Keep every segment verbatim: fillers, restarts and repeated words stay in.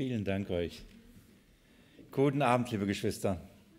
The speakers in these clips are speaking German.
Vielen Dank euch. Guten Abend, liebe Geschwister.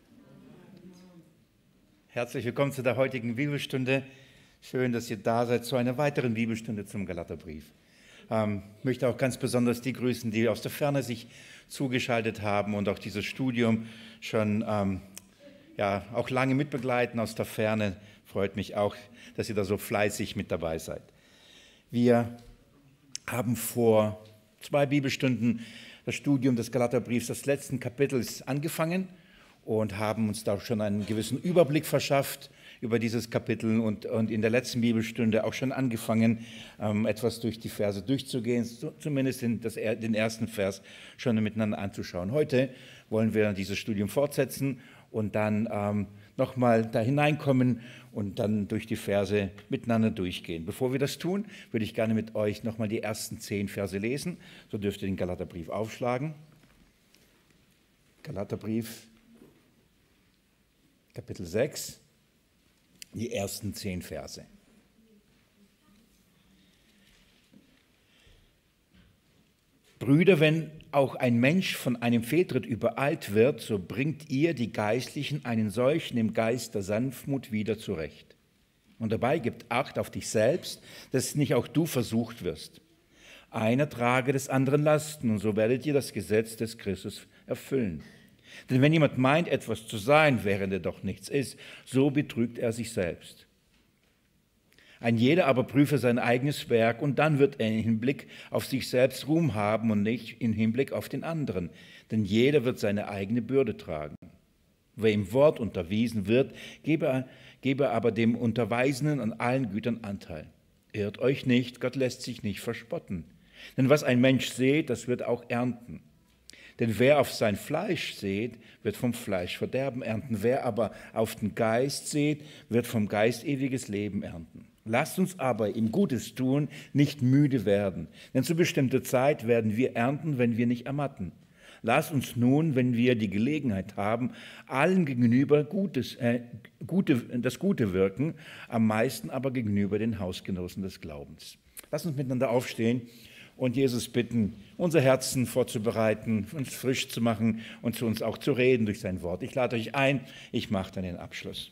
Herzlich willkommen zu der heutigen Bibelstunde. Schön, dass ihr da seid zu einer weiteren Bibelstunde zum Galaterbrief. Ich ähm, möchte auch ganz besonders die grüßen, die aus der Ferne sich zugeschaltet haben und auch dieses Studium schon ähm, ja, auch lange mitbegleiten aus der Ferne. Freut mich auch, dass ihr da so fleißig mit dabei seid. Wir haben vor zwei Bibelstunden das Studium des Galaterbriefs des letzten Kapitels angefangen und haben uns da schon einen gewissen Überblick verschafft über dieses Kapitel und, und in der letzten Bibelstunde auch schon angefangen, ähm, etwas durch die Verse durchzugehen, so, zumindest in das, den ersten Vers schon miteinander anzuschauen. Heute wollen wir dieses Studium fortsetzen und dann ähm, nochmal da hineinkommen und dann durch die Verse miteinander durchgehen. Bevor wir das tun, würde ich gerne mit euch nochmal die ersten zehn Verse lesen. So dürft ihr den Galaterbrief aufschlagen. Galaterbrief, Kapitel sechs, die ersten zehn Verse. Brüder, wenn auch ein Mensch von einem Fehltritt übereilt wird, so bringt ihr, die Geistlichen, einen solchen im Geist der Sanftmut wieder zurecht. Und dabei gibt Acht auf dich selbst, dass nicht auch du versucht wirst. Einer trage des anderen Lasten, und so werdet ihr das Gesetz des Christus erfüllen. Denn wenn jemand meint, etwas zu sein, während er doch nichts ist, so betrügt er sich selbst. Ein jeder aber prüfe sein eigenes Werk, und dann wird er im Hinblick auf sich selbst Ruhm haben und nicht im Hinblick auf den anderen. Denn jeder wird seine eigene Bürde tragen. Wer im Wort unterwiesen wird, gebe, gebe aber dem Unterweisenden an allen Gütern Anteil. Irrt euch nicht, Gott lässt sich nicht verspotten. Denn was ein Mensch sät, das wird auch ernten. Denn wer auf sein Fleisch sät, wird vom Fleisch Verderben ernten. Wer aber auf den Geist sät, wird vom Geist ewiges Leben ernten. Lasst uns aber im Gutes tun nicht müde werden, denn zu bestimmter Zeit werden wir ernten, wenn wir nicht ermatten. Lasst uns nun, wenn wir die Gelegenheit haben, allen gegenüber Gutes, äh, Gute, das Gute wirken, am meisten aber gegenüber den Hausgenossen des Glaubens. Lasst uns miteinander aufstehen und Jesus bitten, unser Herzen vorzubereiten, uns frisch zu machen und zu uns auch zu reden durch sein Wort. Ich lade euch ein, ich mache dann den Abschluss.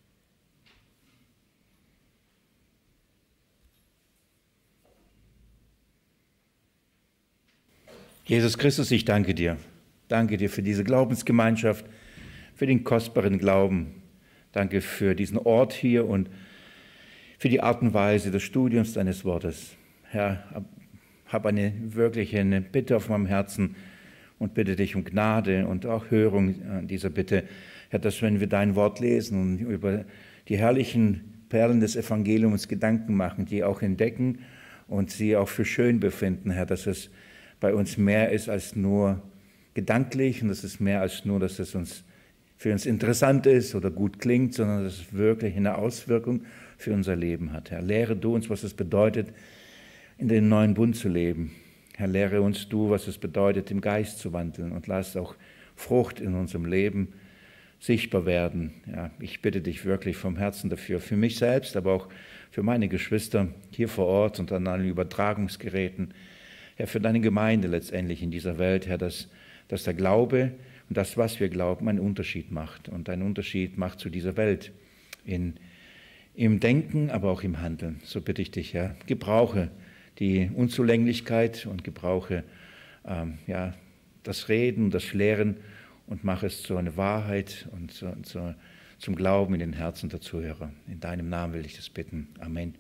Jesus Christus, ich danke dir. Danke dir für diese Glaubensgemeinschaft, für den kostbaren Glauben. Danke für diesen Ort hier und für die Art und Weise des Studiums deines Wortes. Herr, habe eine wirkliche eine Bitte auf meinem Herzen und bitte dich um Gnade und auch Hörung an dieser Bitte. Herr, dass wenn wir dein Wort lesen und über die herrlichen Perlen des Evangeliums Gedanken machen, die auch entdecken und sie auch für schön befinden, Herr, dass es bei uns mehr ist als nur gedanklich und dass es mehr als nur, dass es uns für uns interessant ist oder gut klingt, sondern dass es wirklich eine Auswirkung für unser Leben hat. Herr, lehre du uns, was es bedeutet, in den neuen Bund zu leben. Herr, lehre uns du, was es bedeutet, im Geist zu wandeln und lass auch Frucht in unserem Leben sichtbar werden. Ja, ich bitte dich wirklich vom Herzen dafür, für mich selbst, aber auch für meine Geschwister hier vor Ort und an allen Übertragungsgeräten. Herr, für deine Gemeinde letztendlich in dieser Welt, Herr, dass, dass der Glaube und das, was wir glauben, einen Unterschied macht und einen Unterschied macht zu dieser Welt in, im Denken, aber auch im Handeln. So bitte ich dich, Herr, gebrauche die Unzulänglichkeit und gebrauche ähm, ja, das Reden, das Lehren und mache es zu einer Wahrheit und zu, zu, zum Glauben in den Herzen der Zuhörer. In deinem Namen will ich das bitten. Amen.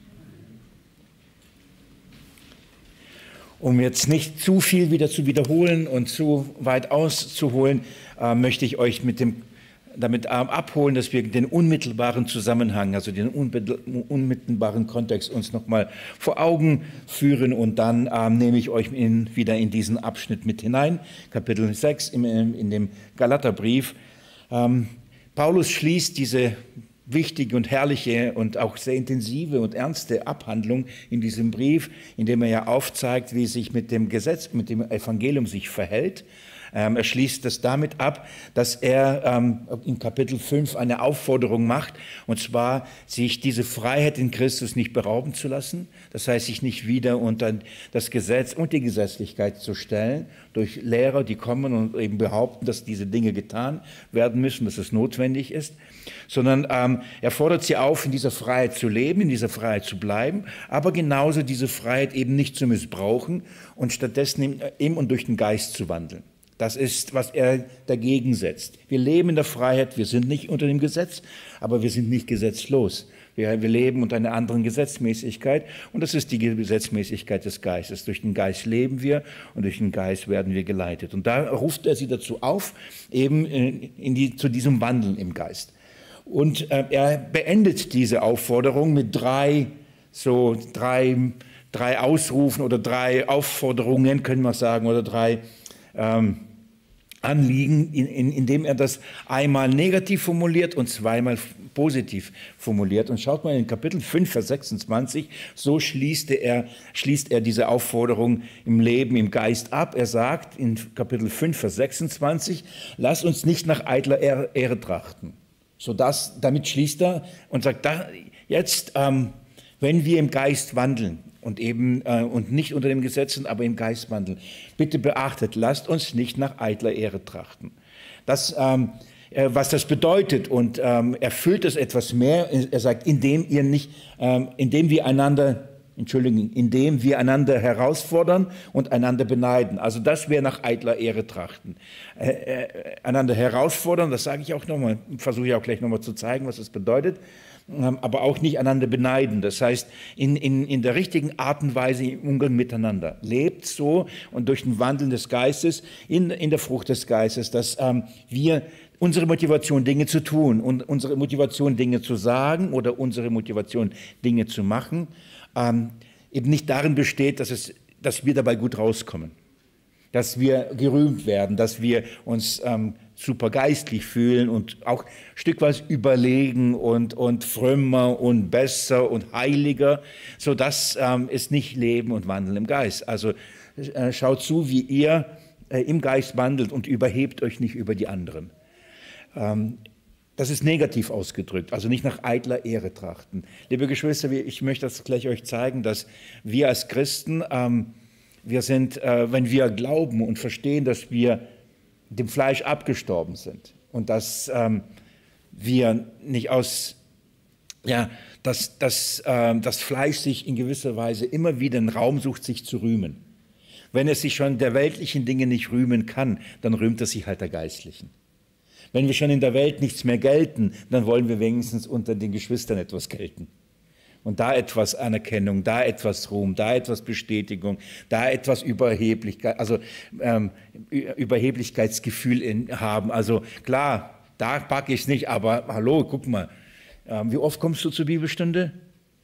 Um jetzt nicht zu viel wieder zu wiederholen und zu weit auszuholen, äh, möchte ich euch mit dem, damit äh, abholen, dass wir den unmittelbaren Zusammenhang, also den unmittelbaren Kontext uns nochmal vor Augen führen und dann äh, nehme ich euch in, wieder in diesen Abschnitt mit hinein, Kapitel sechs im, in dem Galaterbrief. Ähm, Paulus schließt diese wichtige und herrliche und auch sehr intensive und ernste Abhandlung in diesem Brief, in dem er ja aufzeigt, wie es sich mit dem Gesetz, mit dem Evangelium sich verhält, Ähm, er schließt das damit ab, dass er ähm, in Kapitel fünf eine Aufforderung macht, und zwar sich diese Freiheit in Christus nicht berauben zu lassen, das heißt, sich nicht wieder unter das Gesetz und die Gesetzlichkeit zu stellen, durch Lehrer, die kommen und eben behaupten, dass diese Dinge getan werden müssen, dass es notwendig ist, sondern ähm, er fordert sie auf, in dieser Freiheit zu leben, in dieser Freiheit zu bleiben, aber genauso diese Freiheit eben nicht zu missbrauchen und stattdessen im und durch den Geist zu wandeln. Das ist, was er dagegen setzt. Wir leben in der Freiheit, wir sind nicht unter dem Gesetz, aber wir sind nicht gesetzlos. Wir, wir leben unter einer anderen Gesetzmäßigkeit, und das ist die Gesetzmäßigkeit des Geistes. Durch den Geist leben wir und durch den Geist werden wir geleitet. Und da ruft er sie dazu auf, eben in die, zu diesem Wandeln im Geist. Und äh, er beendet diese Aufforderung mit drei, so drei, drei Ausrufen oder drei Aufforderungen, können wir sagen, oder drei ähm, Anliegen, in, in, indem er das einmal negativ formuliert und zweimal positiv formuliert. Und schaut mal in Kapitel fünf, Vers sechsundzwanzig, so schließt er, schließt er diese Aufforderung im Leben, im Geist ab. Er sagt in Kapitel fünf, Vers sechsundzwanzig, lass uns nicht nach eitler Ehre, Ehre trachten. So das, damit schließt er und sagt, da, jetzt, ähm, wenn wir im Geist wandeln, und eben äh, und nicht unter dem Gesetz sind, aber im Geist wandeln. Bitte beachtet, lasst uns nicht nach eitler Ehre trachten. Das, ähm, äh, was das bedeutet, und ähm, er füllt es etwas mehr. Er sagt, indem ihr nicht, ähm, indem wir einander, Entschuldigung, indem wir einander herausfordern und einander beneiden. Also das wäre nach eitler Ehre trachten. Äh, äh, einander herausfordern, das sage ich auch nochmal, versuche ich auch gleich nochmal zu zeigen, was das bedeutet. Aber auch nicht einander beneiden. Das heißt, in, in, in der richtigen Art und Weise im Umgang miteinander. Lebt so und durch den Wandel des Geistes, in, in der Frucht des Geistes, dass ähm, wir unsere Motivation, Dinge zu tun und unsere Motivation, Dinge zu sagen oder unsere Motivation, Dinge zu machen, ähm, eben nicht darin besteht, dass, es, dass wir dabei gut rauskommen. Dass wir gerühmt werden, dass wir uns ähm, super geistlich fühlen und auch ein Stück weit überlegen und, und frömmer und besser und heiliger. So, das ähm, ist nicht Leben und Wandeln im Geist. Also äh, schaut zu, wie ihr äh, im Geist wandelt und überhebt euch nicht über die anderen. Ähm, das ist negativ ausgedrückt, also nicht nach eitler Ehre trachten. Liebe Geschwister, ich möchte das gleich euch zeigen, dass wir als Christen, ähm, wir sind, äh, wenn wir glauben und verstehen, dass wir dem Fleisch abgestorben sind und dass ähm, wir nicht aus, ja, dass, dass ähm, das Fleisch sich in gewisser Weise immer wieder einen Raum sucht, sich zu rühmen. Wenn es sich schon der weltlichen Dinge nicht rühmen kann, dann rühmt es sich halt der geistlichen. Wenn wir schon in der Welt nichts mehr gelten, dann wollen wir wenigstens unter den Geschwistern etwas gelten. Und da etwas Anerkennung, da etwas Ruhm, da etwas Bestätigung, da etwas Überheblichkeit, also ähm, Überheblichkeitsgefühl in, haben. Also klar, da packe ich es nicht, aber hallo, guck mal, ähm, wie oft kommst du zur Bibelstunde?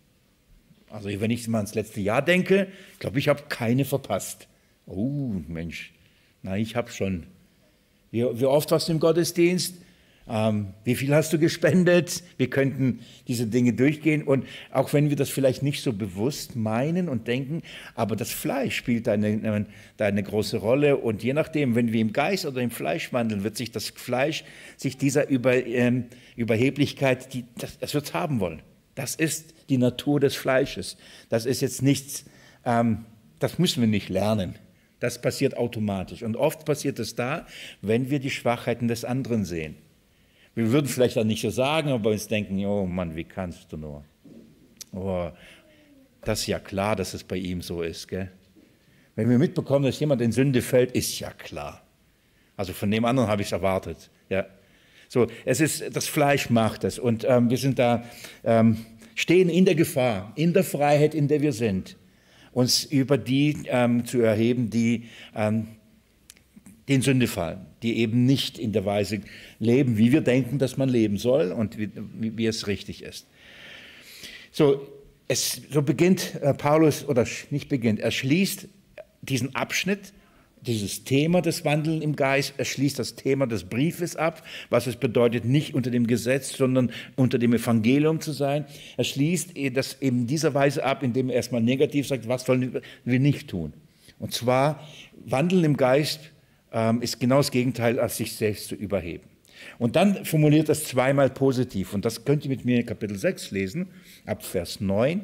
Also wenn ich mal ans letzte Jahr denke, glaube ich, habe keine verpasst. Oh Mensch, nein, ich habe schon. Wie, wie oft warst du im Gottesdienst? Ähm, wie viel hast du gespendet? Wir könnten diese Dinge durchgehen. Und auch wenn wir das vielleicht nicht so bewusst meinen und denken, aber das Fleisch spielt da eine, da eine große Rolle. Und je nachdem, wenn wir im Geist oder im Fleisch wandeln, wird sich das Fleisch, sich dieser Über, ähm, Überheblichkeit, die, das, das wird es haben wollen. Das ist die Natur des Fleisches. Das ist jetzt nichts, ähm, das müssen wir nicht lernen. Das passiert automatisch. Und oft passiert es da, wenn wir die Schwachheiten des anderen sehen. Wir würden vielleicht auch nicht so sagen, aber uns denken, oh Mann, wie kannst du nur? Oh, das ist ja klar, dass es bei ihm so ist. Gell? Wenn wir mitbekommen, dass jemand in Sünde fällt, ist ja klar. Also von dem anderen habe ich es erwartet. Ja. So, es ist, das Fleisch macht es. Und ähm, wir sind da, ähm, stehen in der Gefahr, in der Freiheit, in der wir sind, uns über die ähm, zu erheben, die ähm, in Sünde fallen, die eben nicht in der Weise leben, wie wir denken, dass man leben soll und wie, wie es richtig ist. So, es, so beginnt äh, Paulus, oder nicht beginnt, er schließt diesen Abschnitt, dieses Thema des Wandeln im Geist, er schließt das Thema des Briefes ab, was es bedeutet, nicht unter dem Gesetz, sondern unter dem Evangelium zu sein. Er schließt das in dieser Weise ab, indem er erstmal negativ sagt, was sollen wir nicht tun. Und zwar Wandeln im Geist ähm, ist genau das Gegenteil, als sich selbst zu überheben. Und dann formuliert das zweimal positiv. Und das könnt ihr mit mir in Kapitel sechs lesen, ab Vers neun.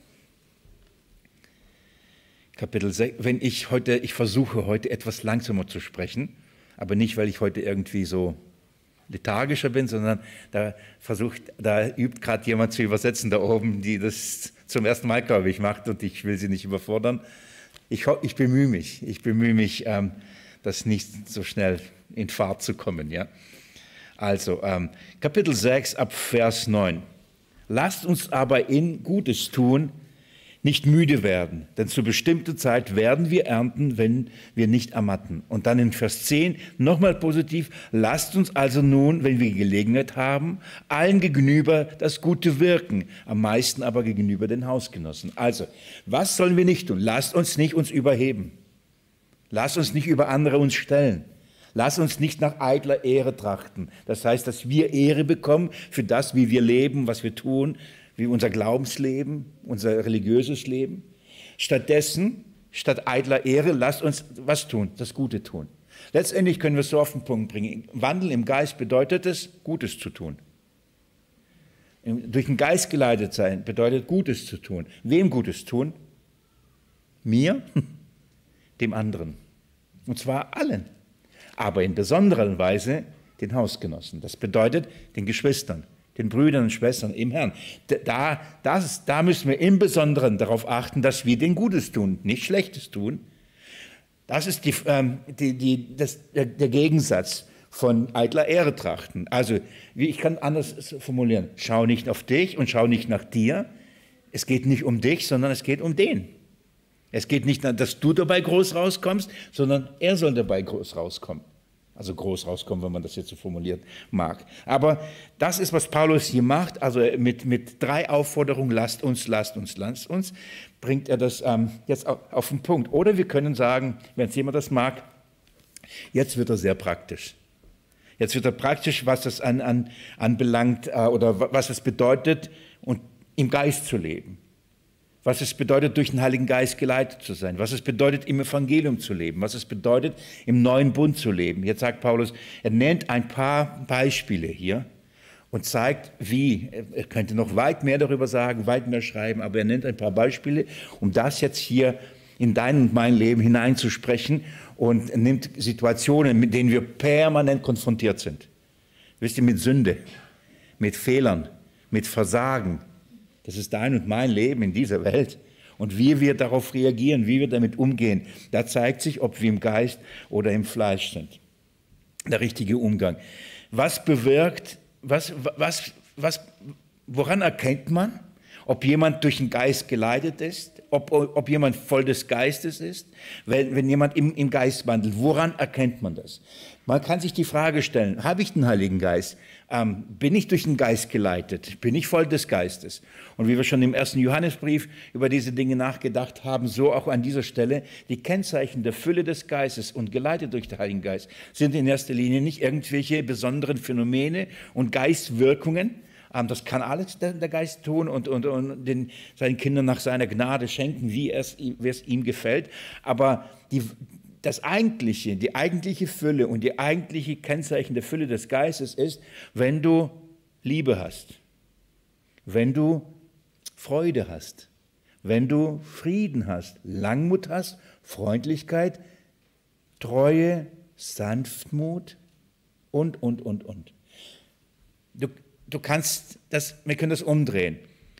Kapitel sechs, wenn ich heute, ich versuche heute etwas langsamer zu sprechen, aber nicht, weil ich heute irgendwie so lethargischer bin, sondern da versucht, da übt gerade jemand zu übersetzen da oben, die das zum ersten Mal, glaube ich, macht und ich will sie nicht überfordern. Ich, ich bemühe mich, ich bemühe mich, ähm, das nicht so schnell in Fahrt zu kommen. Ja? Also, ähm, Kapitel sechs ab Vers neun. Lasst uns aber in Gutes tun, nicht müde werden, denn zu bestimmter Zeit werden wir ernten, wenn wir nicht ermatten. Und dann in Vers zehn nochmal positiv, lasst uns also nun, wenn wir Gelegenheit haben, allen gegenüber das Gute wirken, am meisten aber gegenüber den Hausgenossen. Also, was sollen wir nicht tun? Lasst uns nicht uns überheben. Lasst uns nicht über andere uns stellen. Lasst uns nicht nach eitler Ehre trachten. Das heißt, dass wir Ehre bekommen für das, wie wir leben, was wir tun, wie unser Glaubensleben, unser religiöses Leben. Stattdessen, statt eitler Ehre, lasst uns was tun, das Gute tun. Letztendlich können wir es so auf den Punkt bringen. Wandel im Geist bedeutet es, Gutes zu tun. Durch den Geist geleitet sein bedeutet, Gutes zu tun. Wem Gutes tun? Mir, dem anderen. Und zwar allen. Aber in besonderer Weise den Hausgenossen. Das bedeutet den Geschwistern, den Brüdern und Schwestern im Herrn. Da, das, da müssen wir im Besonderen darauf achten, dass wir den Gutes tun, nicht Schlechtes tun. Das ist die, ähm, die, die, das, der, der Gegensatz von eitler Ehre trachten. Also, wie ich kann anders formulieren, schau nicht auf dich und schau nicht nach dir. Es geht nicht um dich, sondern es geht um den. Es geht nicht, dass du dabei groß rauskommst, sondern er soll dabei groß rauskommen. Also groß rauskommen, wenn man das jetzt so formuliert mag. Aber das ist, was Paulus hier macht, also mit, mit drei Aufforderungen, lasst uns, lasst uns, lasst uns, bringt er das ähm, jetzt auf, auf den Punkt. Oder wir können sagen, wenn es jemand das mag, jetzt wird er sehr praktisch. Jetzt wird er praktisch, was das an, an, anbelangt äh, oder was es bedeutet, und im Geist zu leben. Was es bedeutet, durch den Heiligen Geist geleitet zu sein, was es bedeutet, im Evangelium zu leben, was es bedeutet, im neuen Bund zu leben. Jetzt sagt Paulus, er nennt ein paar Beispiele hier und zeigt, wie. Er könnte noch weit mehr darüber sagen, weit mehr schreiben, aber er nennt ein paar Beispiele, um das jetzt hier in dein und mein Leben hineinzusprechen, und nimmt Situationen, mit denen wir permanent konfrontiert sind. Wisst ihr, mit Sünde, mit Fehlern, mit Versagen. Das ist dein und mein Leben in dieser Welt. Und wie wir darauf reagieren, wie wir damit umgehen, da zeigt sich, ob wir im Geist oder im Fleisch sind. Der richtige Umgang. Was bewirkt, was, was, was, woran erkennt man, ob jemand durch den Geist geleitet ist, ob, ob jemand voll des Geistes ist, wenn, wenn jemand im, im Geist wandelt? Woran erkennt man das? Man kann sich die Frage stellen, habe ich den Heiligen Geist? Ähm, bin ich durch den Geist geleitet? Bin ich voll des Geistes? Und wie wir schon im ersten Johannesbrief über diese Dinge nachgedacht haben, so auch an dieser Stelle, die Kennzeichen der Fülle des Geistes und geleitet durch den Heiligen Geist sind in erster Linie nicht irgendwelche besonderen Phänomene und Geistwirkungen. Ähm, das kann alles der, der Geist tun und, und, und den, seinen Kindern nach seiner Gnade schenken, wie es, wie es ihm gefällt. Aber die Das eigentliche, die eigentliche Fülle und die eigentliche Kennzeichen der Fülle des Geistes ist, wenn du Liebe hast, wenn du Freude hast, wenn du Frieden hast, Langmut hast, Freundlichkeit, Treue, Sanftmut und, und, und, und. Du, du kannst das, wir können das umdrehen.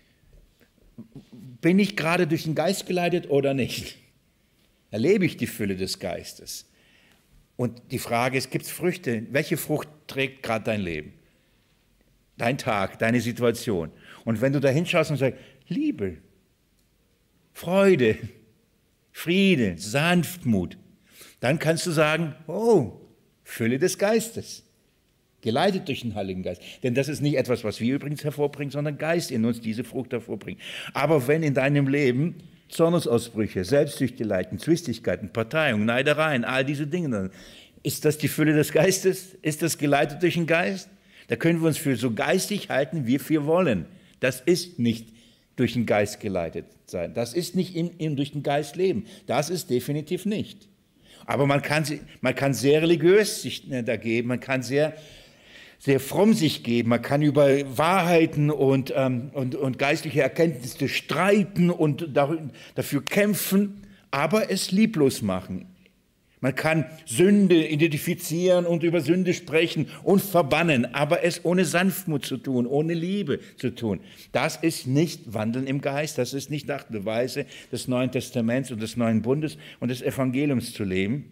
Bin ich gerade durch den Geist geleitet oder nicht? Erlebe ich die Fülle des Geistes? Und die Frage ist, gibt es Früchte? Welche Frucht trägt gerade dein Leben? Dein Tag, deine Situation. Und wenn du da hinschaust und sagst, Liebe, Freude, Friede, Sanftmut, dann kannst du sagen, oh, Fülle des Geistes. Geleitet durch den Heiligen Geist. Denn das ist nicht etwas, was wir übrigens hervorbringen, sondern Geist in uns diese Frucht hervorbringt. Aber wenn in deinem Leben Zornesausbrüche, Selbstsüchteleiten, Zwistigkeiten, Parteiungen, Neidereien, all diese Dinge, ist das die Fülle des Geistes? Ist das geleitet durch den Geist? Da können wir uns für so geistig halten, wie wir wollen. Das ist nicht durch den Geist geleitet sein. Das ist nicht im, im, durch den Geist leben. Das ist definitiv nicht. Aber man kann, man kann sehr religiös sich da geben, man kann sehr, sehr fromm sich geben, man kann über Wahrheiten und, ähm, und, und geistliche Erkenntnisse streiten und dafür kämpfen, aber es lieblos machen. Man kann Sünde identifizieren und über Sünde sprechen und verbannen, aber es ohne Sanftmut zu tun, ohne Liebe zu tun. Das ist nicht Wandeln im Geist, das ist nicht nach der Weise des Neuen Testaments und des Neuen Bundes und des Evangeliums zu leben.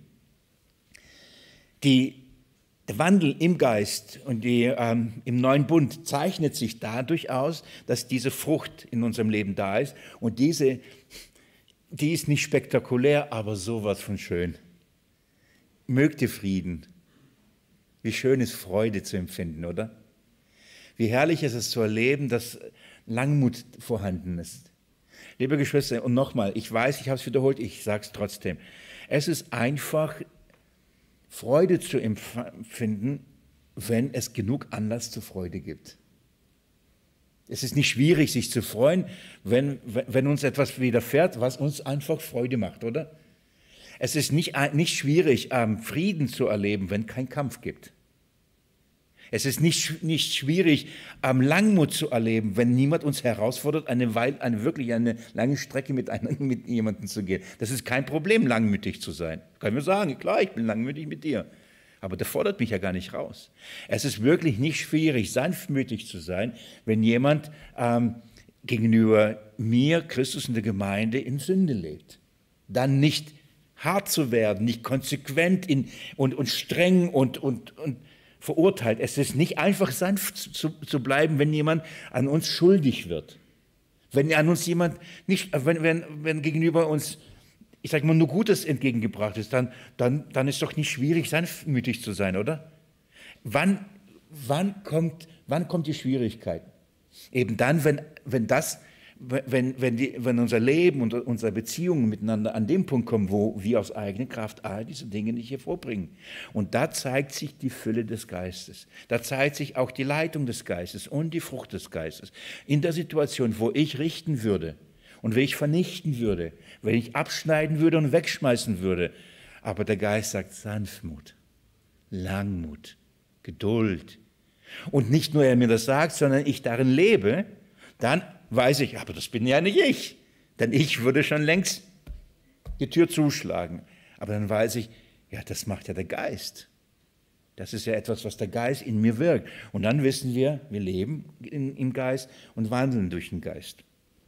Die, der Wandel im Geist und die, ähm, im Neuen Bund zeichnet sich dadurch aus, dass diese Frucht in unserem Leben da ist und diese, die ist nicht spektakulär, aber sowas von schön. Mögt ihr Frieden. Wie schön ist Freude zu empfinden, oder? Wie herrlich ist es zu erleben, dass Langmut vorhanden ist. Liebe Geschwister, und nochmal, ich weiß, ich habe es wiederholt, ich sage es trotzdem. Es ist einfach, Freude zu empfinden, wenn es genug Anlass zur Freude gibt. Es ist nicht schwierig, sich zu freuen, wenn, wenn uns etwas widerfährt, was uns einfach Freude macht, oder? Es ist nicht, nicht schwierig, Frieden zu erleben, wenn kein Kampf gibt. Es ist nicht, nicht schwierig, Langmut zu erleben, wenn niemand uns herausfordert, eine, Weile, eine wirklich eine lange Strecke mit, einem, mit jemandem zu gehen. Das ist kein Problem, langmütig zu sein. Kann ich mir sagen, klar, ich bin langmütig mit dir. Aber der fordert mich ja gar nicht raus. Es ist wirklich nicht schwierig, sanftmütig zu sein, wenn jemand ähm, gegenüber mir, Christus und der Gemeinde, in Sünde lebt. Dann nicht hart zu werden, nicht konsequent in, und, und streng und, und, und verurteilt. Es ist nicht einfach sanft zu, zu bleiben, wenn jemand an uns schuldig wird. Wenn an uns jemand nicht, wenn, wenn, wenn gegenüber uns, ich sage mal, nur Gutes entgegengebracht ist, dann, dann, dann ist doch nicht schwierig, sanftmütig zu sein, oder? Wann, wann, kommt, wann kommt die Schwierigkeit? Eben dann, wenn, wenn das Wenn, wenn, die, wenn unser Leben und unsere Beziehungen miteinander an dem Punkt kommen, wo wir aus eigener Kraft all diese Dinge nicht hervorbringen. Und da zeigt sich die Fülle des Geistes. Da zeigt sich auch die Leitung des Geistes und die Frucht des Geistes. In der Situation, wo ich richten würde und wenn ich vernichten würde, wenn ich abschneiden würde und wegschmeißen würde. Aber der Geist sagt Sanftmut, Langmut, Geduld. Und nicht nur er mir das sagt, sondern ich darin lebe, dann weiß ich, aber das bin ja nicht ich, denn ich würde schon längst die Tür zuschlagen. Aber dann weiß ich, ja, das macht ja der Geist. Das ist ja etwas, was der Geist in mir wirkt. Und dann wissen wir, wir leben in, im Geist und wandeln durch den Geist.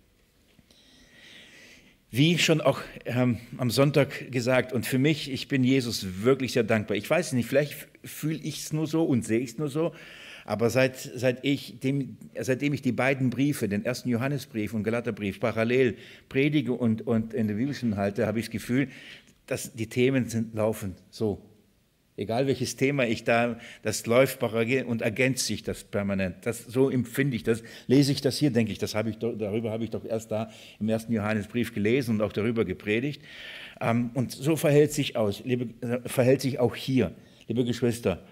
Wie schon auch ähm, am Sonntag gesagt, und für mich, ich bin Jesus wirklich sehr dankbar. Ich weiß nicht, vielleicht fühle ich es nur so und sehe ich es nur so, aber seit, seit ich dem, seitdem ich die beiden Briefe, den ersten Johannesbrief und Galaterbrief, parallel predige und, und in der Bibel halte, habe ich das Gefühl, dass die Themen sind, laufen so. Egal welches Thema ich da, das läuft parallel und ergänzt sich das permanent. Das, so empfinde ich das. Lese ich das hier, denke ich, das habe ich doch, darüber habe ich doch erst da im ersten Johannesbrief gelesen und auch darüber gepredigt. Und so verhält sich aus, liebe, verhält sich auch hier, liebe Geschwister.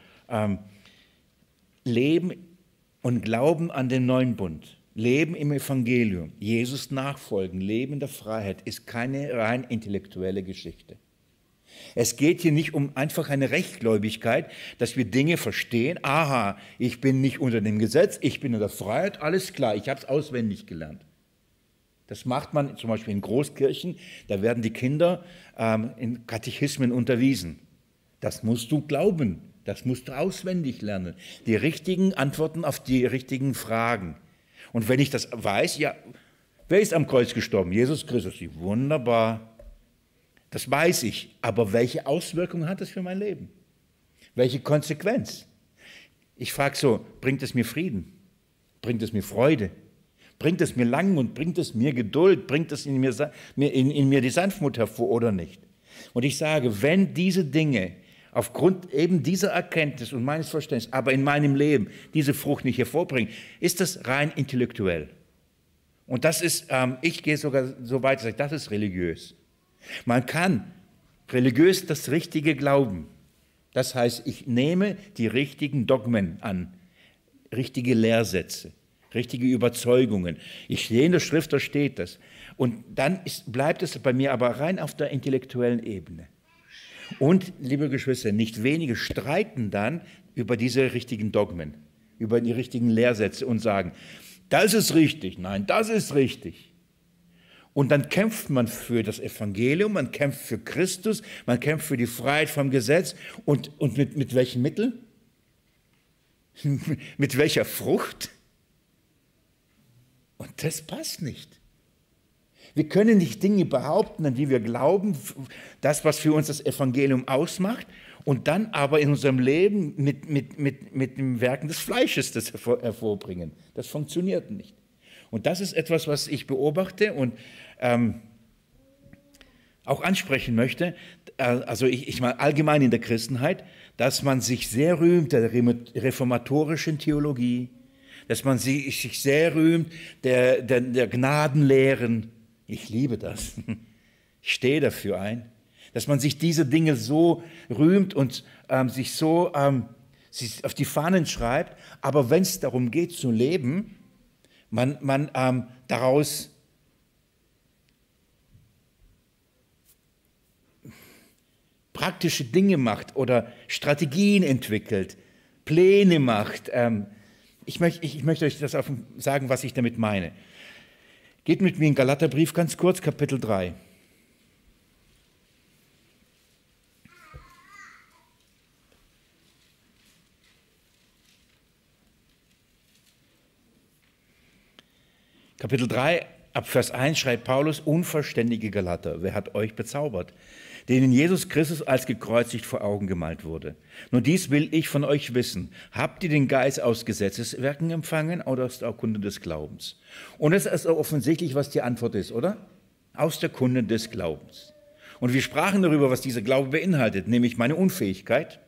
Leben und Glauben an den neuen Bund, Leben im Evangelium, Jesus nachfolgen, Leben in der Freiheit ist keine rein intellektuelle Geschichte. Es geht hier nicht um einfach eine Rechtgläubigkeit, dass wir Dinge verstehen. Aha, ich bin nicht unter dem Gesetz, ich bin in der Freiheit, alles klar, ich habe es auswendig gelernt. Das macht man zum Beispiel in Großkirchen, da werden die Kinder ähm, in Katechismen unterwiesen. Das musst du glauben. Das musst du auswendig lernen. Die richtigen Antworten auf die richtigen Fragen. Und wenn ich das weiß, ja, wer ist am Kreuz gestorben? Jesus Christus. Wunderbar. Das weiß ich. Aber welche Auswirkungen hat das für mein Leben? Welche Konsequenz? Ich frage so, bringt es mir Frieden? Bringt es mir Freude? Bringt es mir Langmut? Bringt es mir Geduld? Bringt es in mir, in, in mir die Sanftmut hervor oder nicht? Und ich sage, wenn diese Dinge aufgrund eben dieser Erkenntnis und meines Verständnisses, aber in meinem Leben diese Frucht nicht hervorbringen, ist das rein intellektuell. Und das ist, ähm, ich gehe sogar so weit, dass ich sage, das ist religiös. Man kann religiös das Richtige glauben. Das heißt, ich nehme die richtigen Dogmen an, richtige Lehrsätze, richtige Überzeugungen. Ich sehe in der Schrift, da steht das. Und dann ist, bleibt es bei mir aber rein auf der intellektuellen Ebene. Und, liebe Geschwister, nicht wenige streiten dann über diese richtigen Dogmen, über die richtigen Lehrsätze und sagen, das ist richtig, nein, das ist richtig. Und dann kämpft man für das Evangelium, man kämpft für Christus, man kämpft für die Freiheit vom Gesetz. Und, und mit, mit welchen Mitteln? Mit welcher Frucht? Und das passt nicht. Wir können nicht Dinge behaupten, an die wir glauben, das, was für uns das Evangelium ausmacht, und dann aber in unserem Leben mit, mit, mit, mit dem Werken des Fleisches das hervor, hervorbringen. Das funktioniert nicht. Und das ist etwas, was ich beobachte und ähm, auch ansprechen möchte, äh, also ich, ich meine allgemein in der Christenheit, dass man sich sehr rühmt der reformatorischen Theologie, dass man sich, sich sehr rühmt der, der, der Gnadenlehren. Ich liebe das. Ich stehe dafür ein. Dass man sich diese Dinge so rühmt und ähm, sich so ähm, sich auf die Fahnen schreibt. Aber wenn es darum geht zu leben, man, man ähm, daraus praktische Dinge macht oder Strategien entwickelt, Pläne macht. Ähm, ich, möcht, ich, ich möchte euch das auf, sagen, was ich damit meine. Geht mit mir in Galaterbrief ganz kurz, Kapitel drei. Kapitel drei, ab Vers eins schreibt Paulus, unverständige Galater, wer hat euch bezaubert, denen Jesus Christus als gekreuzigt vor Augen gemalt wurde? Nur dies will ich von euch wissen. Habt ihr den Geist aus Gesetzeswerken empfangen oder aus der Kunde des Glaubens? Und es ist offensichtlich, was die Antwort ist, oder? Aus der Kunde des Glaubens. Und wir sprachen darüber, was dieser Glaube beinhaltet, nämlich meine Unfähigkeit,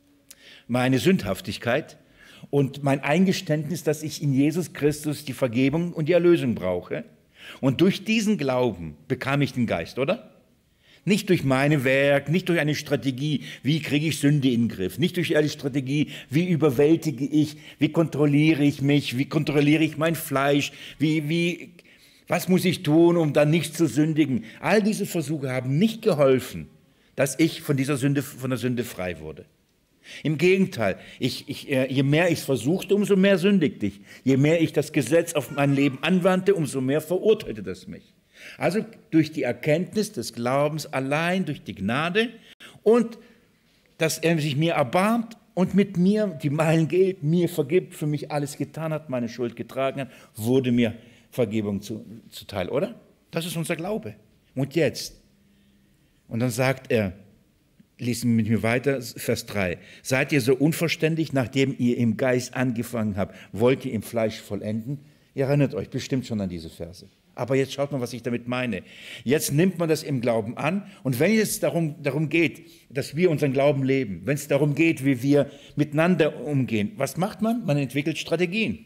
meine Sündhaftigkeit, und mein Eingeständnis, dass ich in Jesus Christus die Vergebung und die Erlösung brauche. Und durch diesen Glauben bekam ich den Geist, oder? Nicht durch meine Werk, nicht durch eine Strategie, wie kriege ich Sünde in den Griff, nicht durch eine Strategie, wie überwältige ich, wie kontrolliere ich mich, wie kontrolliere ich mein Fleisch, wie, wie, was muss ich tun, um dann nicht zu sündigen. All diese Versuche haben nicht geholfen, dass ich von dieser Sünde, von der Sünde frei wurde. Im Gegenteil, ich, ich, je mehr ich es versuchte, umso mehr sündigte ich. Je mehr ich das Gesetz auf mein Leben anwandte, umso mehr verurteilte das mich. Also durch die Erkenntnis des Glaubens allein, durch die Gnade und dass er sich mir erbarmt und mit mir die Meilen geht, mir vergibt, für mich alles getan hat, meine Schuld getragen hat, wurde mir Vergebung zu, zuteil, oder? Das ist unser Glaube. Und jetzt? Und dann sagt er, lesen mit mir weiter, Vers drei. Seid ihr so unverständig, nachdem ihr im Geist angefangen habt, wollt ihr im Fleisch vollenden? Ihr erinnert euch bestimmt schon an diese Verse. Aber jetzt schaut mal, was ich damit meine. Jetzt nimmt man das im Glauben an. Und wenn es darum, darum geht, dass wir unseren Glauben leben, wenn es darum geht, wie wir miteinander umgehen, was macht man? Man entwickelt Strategien,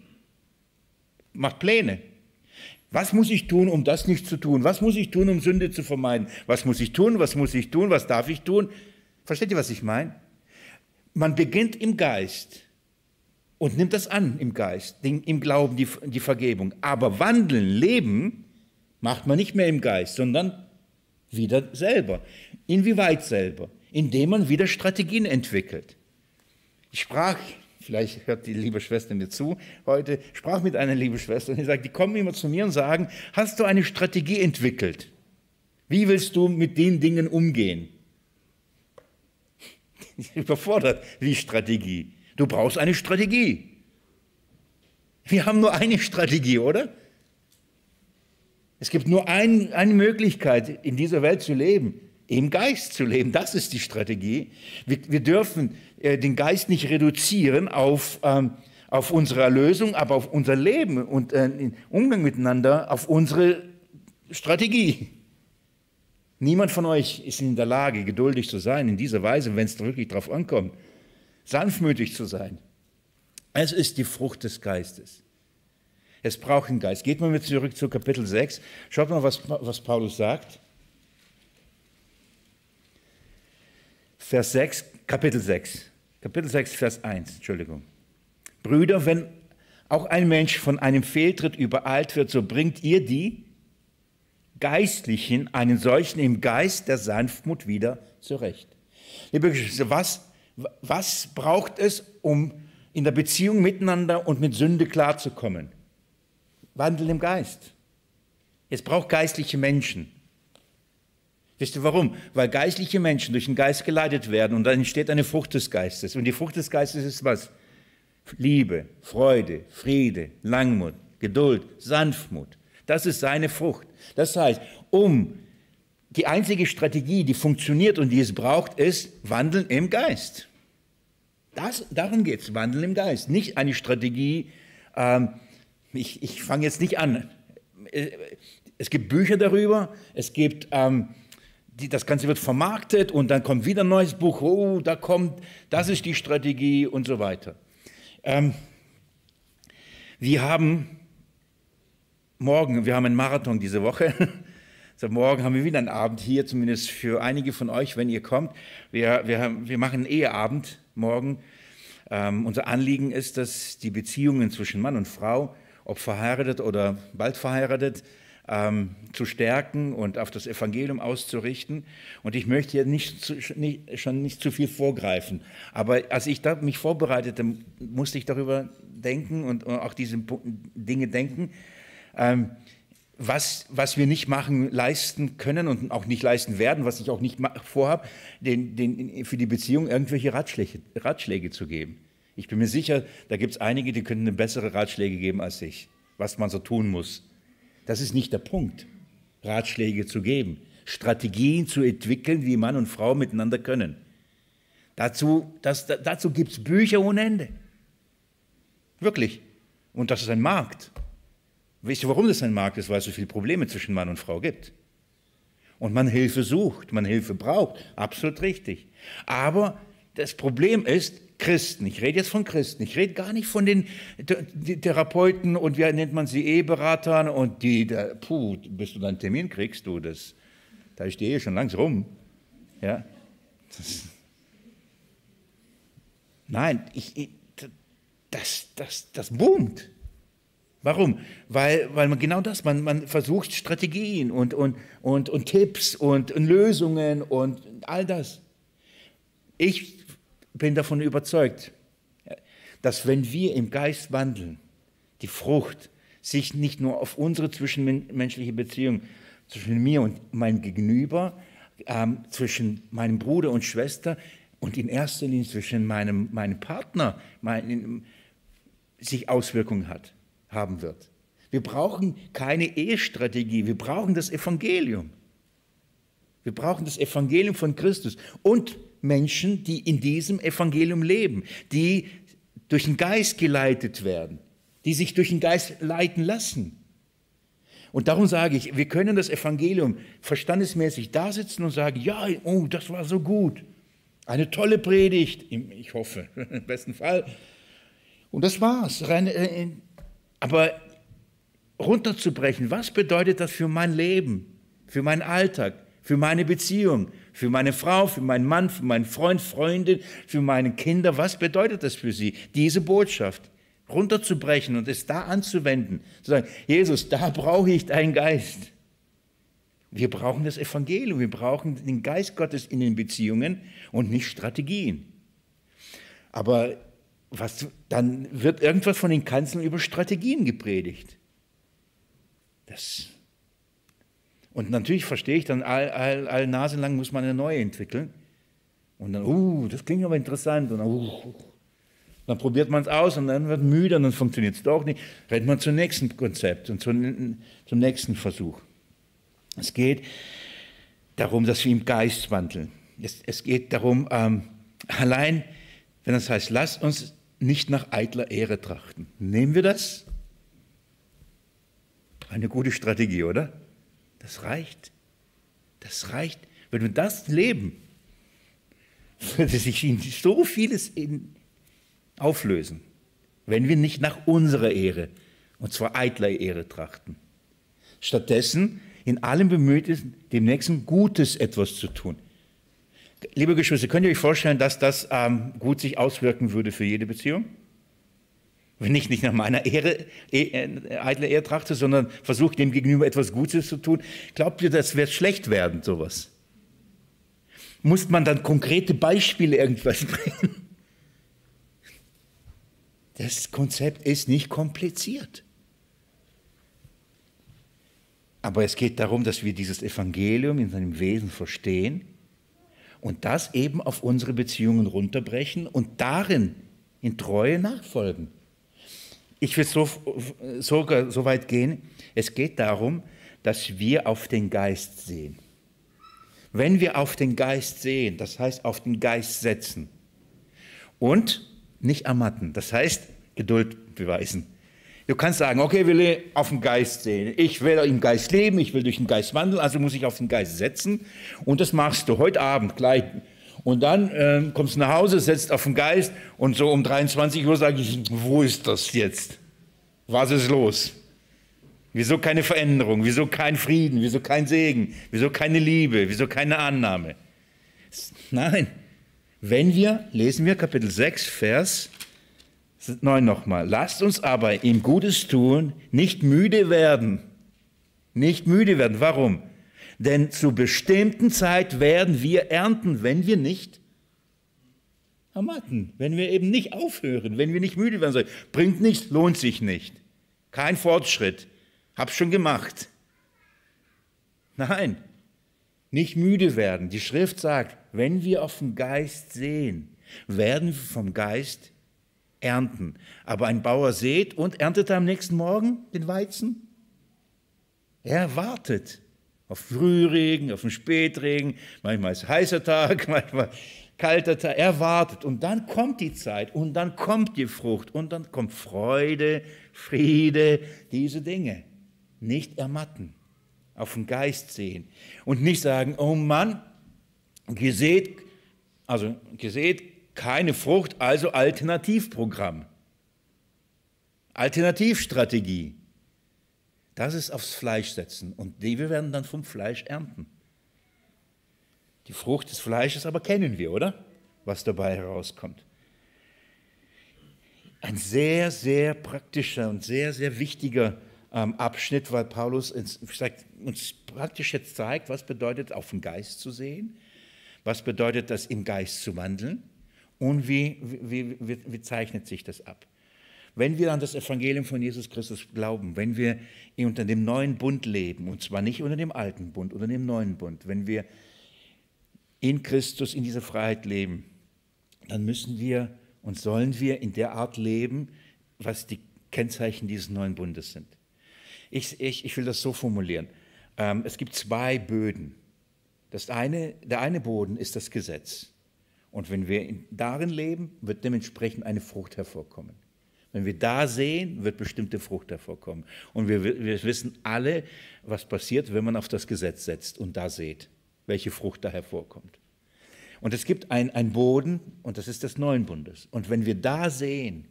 macht Pläne. Was muss ich tun, um das nicht zu tun? Was muss ich tun, um Sünde zu vermeiden? Was muss ich tun? Was muss ich tun? Was darf ich tun? Versteht ihr, was ich meine? Man beginnt im Geist und nimmt das an im Geist, im Glauben, die, die Vergebung. Aber wandeln, leben, macht man nicht mehr im Geist, sondern wieder selber. Inwieweit selber? Indem man wieder Strategien entwickelt. Ich sprach, vielleicht hört die liebe Schwester mir zu, heute sprach mit einer lieben Schwester und die sagt, die kommen immer zu mir und sagen, hast du eine Strategie entwickelt? Wie willst du mit den Dingen umgehen? Überfordert, wie Strategie? Du brauchst eine Strategie. Wir haben nur eine Strategie, oder? Es gibt nur ein, eine Möglichkeit, in dieser Welt zu leben, im Geist zu leben. Das ist die Strategie. Wir, wir dürfen äh, den Geist nicht reduzieren auf, ähm, auf unsere Erlösung, aber auf unser Leben und äh, den Umgang miteinander, auf unsere Strategie. Niemand von euch ist in der Lage, geduldig zu sein in dieser Weise, wenn es wirklich darauf ankommt, sanftmütig zu sein. Es ist die Frucht des Geistes. Es braucht einen Geist. Geht mal mit zurück zu Kapitel sechs. Schaut mal, was, was Paulus sagt. Vers sechs, Kapitel sechs. Kapitel sechs, Vers eins, Entschuldigung. Brüder, wenn auch ein Mensch von einem Fehltritt übereilt wird, so bringt ihr die Geistlichen einen solchen im Geist der Sanftmut wieder zurecht. Liebe Geschwister, was, was braucht es, um in der Beziehung miteinander und mit Sünde klarzukommen? Wandel im Geist. Es braucht geistliche Menschen. Wisst ihr warum? Weil geistliche Menschen durch den Geist geleitet werden und dann entsteht eine Frucht des Geistes. Und die Frucht des Geistes ist was? Liebe, Freude, Friede, Langmut, Geduld, Sanftmut. Das ist seine Frucht. Das heißt, um die einzige Strategie, die funktioniert und die es braucht, ist Wandeln im Geist. Das, darum geht es, Wandeln im Geist. Nicht eine Strategie, ähm, ich, ich fange jetzt nicht an. Es gibt Bücher darüber, es gibt, ähm, die, das Ganze wird vermarktet und dann kommt wieder ein neues Buch, oh, da kommt, das ist die Strategie und so weiter. Ähm, wir haben morgen, wir haben einen Marathon diese Woche, also morgen haben wir wieder einen Abend hier, zumindest für einige von euch, wenn ihr kommt. Wir, wir, haben, wir machen einen Eheabend morgen. Ähm, unser Anliegen ist, dass die Beziehungen zwischen Mann und Frau, ob verheiratet oder bald verheiratet, ähm, zu stärken und auf das Evangelium auszurichten. Und ich möchte hier nicht, zu, nicht schon nicht zu viel vorgreifen. Aber als ich da mich vorbereitete, musste ich darüber denken und auch diese Dinge denken, ähm, was, was wir nicht machen, leisten können und auch nicht leisten werden, was ich auch nicht vorhabe, den, den, für die Beziehung irgendwelche Ratschläge, Ratschläge zu geben. Ich bin mir sicher, da gibt es einige, die können bessere Ratschläge geben als ich, was man so tun muss. Das ist nicht der Punkt, Ratschläge zu geben, Strategien zu entwickeln, wie Mann und Frau miteinander können. Dazu, das, dazu gibt es Bücher ohne Ende. Wirklich. Und das ist ein Markt. Wisst ihr, warum das ein Markt ist? Weil es so viele Probleme zwischen Mann und Frau gibt. Und man Hilfe sucht, man Hilfe braucht. Absolut richtig. Aber das Problem ist, Christen, ich rede jetzt von Christen, ich rede gar nicht von den Therapeuten und wie nennt man sie, Eheberatern und die, da, puh, bis du deinen Termin kriegst, du, das, da ist die Ehe schon langs rum. Ja? Das, nein, ich, ich, das, das, das boomt. Warum? Weil, weil man genau das, man, man versucht Strategien und, und, und, und Tipps und, und Lösungen und all das. Ich bin davon überzeugt, dass wenn wir im Geist wandeln, die Frucht sich nicht nur auf unsere zwischenmenschliche Beziehung zwischen mir und meinem Gegenüber, ähm, zwischen meinem Bruder und Schwester und in erster Linie zwischen meinem, meinem Partner meinem, sich Auswirkungen hat, haben wird. Wir brauchen keine Ehestrategie, wir brauchen das Evangelium. Wir brauchen das Evangelium von Christus und Menschen, die in diesem Evangelium leben, die durch den Geist geleitet werden, die sich durch den Geist leiten lassen. Und darum sage ich, wir können das Evangelium verstandesmäßig da sitzen und sagen, ja, oh, das war so gut, eine tolle Predigt, ich hoffe, im besten Fall. Und das war's. Aber runterzubrechen, was bedeutet das für mein Leben, für meinen Alltag, für meine Beziehung, für meine Frau, für meinen Mann, für meinen Freund, Freundin, für meine Kinder, was bedeutet das für sie, diese Botschaft runterzubrechen und es da anzuwenden, zu sagen, Jesus, da brauche ich deinen Geist. Wir brauchen das Evangelium, wir brauchen den Geist Gottes in den Beziehungen und nicht Strategien. Aber was, dann wird irgendwas von den Kanzeln über Strategien gepredigt. Das Und natürlich verstehe ich dann, all, all, all Nase lang muss man eine neue entwickeln. Und dann, uh, das klingt aber interessant. Und dann, uh, dann probiert man es aus und dann wird müde und dann funktioniert es doch nicht. Rennt man zum nächsten Konzept und zum, zum nächsten Versuch. Es geht darum, dass wir im Geist wandeln. Es, es geht darum, ähm, allein, wenn das heißt, lasst uns nicht nach eitler Ehre trachten. Nehmen wir das? Eine gute Strategie, oder? Das reicht. Das reicht. Wenn wir das leben, würde sich so vieles in auflösen, wenn wir nicht nach unserer Ehre, und zwar eitler Ehre, trachten. Stattdessen in allem bemüht ist, dem Nächsten Gutes etwas zu tun. Liebe Geschwister, könnt ihr euch vorstellen, dass das ähm, gut sich auswirken würde für jede Beziehung? Wenn ich nicht nach meiner Ehre, äh, eitler Ehre trachte, sondern versuche, dem Gegenüber etwas Gutes zu tun, glaubt ihr, das wird schlecht werden, sowas? Muss man dann konkrete Beispiele irgendwas bringen? Das Konzept ist nicht kompliziert. Aber es geht darum, dass wir dieses Evangelium in seinem Wesen verstehen und das eben auf unsere Beziehungen runterbrechen und darin in Treue nachfolgen. Ich will so, sogar so weit gehen, es geht darum, dass wir auf den Geist sehen. Wenn wir auf den Geist sehen, das heißt auf den Geist setzen und nicht ermatten, das heißt Geduld beweisen. Du kannst sagen, okay, ich will auf den Geist sehen, ich will im Geist leben, ich will durch den Geist wandeln, also muss ich auf den Geist setzen und das machst du heute Abend gleich. Und dann äh, kommst du nach Hause, setzt auf den Geist und so um dreiundzwanzig Uhr sage ich, wo ist das jetzt? Was ist los? Wieso keine Veränderung? Wieso kein Frieden? Wieso kein Segen? Wieso keine Liebe? Wieso keine Annahme? Nein. Wenn wir, lesen wir Kapitel sechs, Vers neun nochmal. Lasst uns aber ihm Gutes tun, nicht müde werden. Nicht müde werden. Warum? Denn zu bestimmten Zeit werden wir ernten, wenn wir nicht ermatten, wenn wir eben nicht aufhören, wenn wir nicht müde werden. Bringt nichts, lohnt sich nicht. Kein Fortschritt. Hab's schon gemacht. Nein, nicht müde werden. Die Schrift sagt, wenn wir auf den Geist sehen, werden wir vom Geist ernten. Aber ein Bauer sät und erntet am nächsten Morgen den Weizen. Er wartet auf Frühregen, auf den Spätregen, manchmal ist heißer Tag, manchmal kalter Tag. Er wartet und dann kommt die Zeit und dann kommt die Frucht und dann kommt Freude, Friede, diese Dinge. Nicht ermatten, auf den Geist sehen und nicht sagen, oh Mann, gesät, also gesät keine Frucht, also Alternativprogramm, Alternativstrategie. Das ist aufs Fleisch setzen und die wir werden dann vom Fleisch ernten. Die Frucht des Fleisches aber kennen wir, oder? Was dabei herauskommt. Ein sehr, sehr praktischer und sehr, sehr wichtiger ähm, Abschnitt, weil Paulus uns, sagt, uns praktisch jetzt zeigt, was bedeutet, auf den Geist zu sehen, was bedeutet das, im Geist zu wandeln und wie, wie, wie, wie zeichnet sich das ab. Wenn wir an das Evangelium von Jesus Christus glauben, wenn wir unter dem neuen Bund leben, und zwar nicht unter dem alten Bund, unter dem neuen Bund, wenn wir in Christus in dieser Freiheit leben, dann müssen wir und sollen wir in der Art leben, was die Kennzeichen dieses neuen Bundes sind. Ich, ich, ich will das so formulieren. Ähm, es gibt zwei Böden. Das eine, der eine Boden ist das Gesetz. Und wenn wir in, darin leben, wird dementsprechend eine Frucht hervorkommen. Wenn wir da sehen, wird bestimmte Frucht hervorkommen. Und wir, wir wissen alle, was passiert, wenn man auf das Gesetz setzt und da seht, welche Frucht da hervorkommt. Und es gibt einen Boden, und das ist des neuen Bundes. Und wenn wir da sehen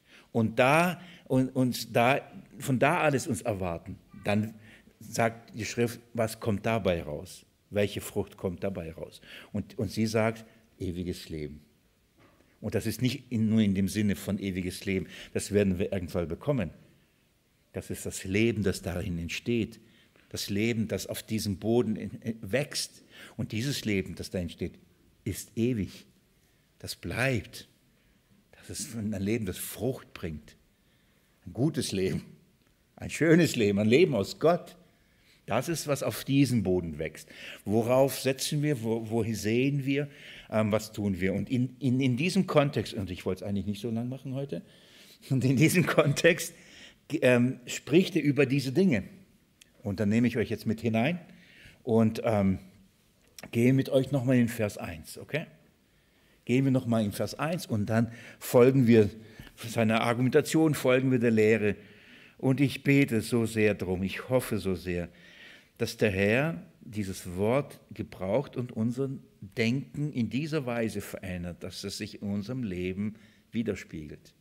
und da und uns da von da alles uns erwarten, dann sagt die Schrift, was kommt dabei raus? Welche Frucht kommt dabei raus? Und, und sie sagt, ewiges Leben. Und das ist nicht in, nur in dem Sinne von ewiges Leben, das werden wir irgendwann bekommen. Das ist das Leben, das darin entsteht. Das Leben, das auf diesem Boden wächst. Und dieses Leben, das da entsteht, ist ewig. Das bleibt. Das ist ein Leben, das Frucht bringt. Ein gutes Leben. Ein schönes Leben. Ein Leben aus Gott. Das ist, was auf diesem Boden wächst. Worauf setzen wir? Wo, wohin sehen wir? Ähm, was tun wir? Und in, in, in diesem Kontext, und ich wollte es eigentlich nicht so lang machen heute, und in diesem Kontext ähm, spricht er über diese Dinge. Und dann nehme ich euch jetzt mit hinein und ähm, gehe mit euch nochmal in Vers eins, okay? Gehen wir nochmal in Vers eins und dann folgen wir seiner Argumentation, folgen wir der Lehre. Und ich bete so sehr drum, ich hoffe so sehr, dass der Herr dieses Wort gebraucht und unser Denken in dieser Weise verändert, dass es sich in unserem Leben widerspiegelt.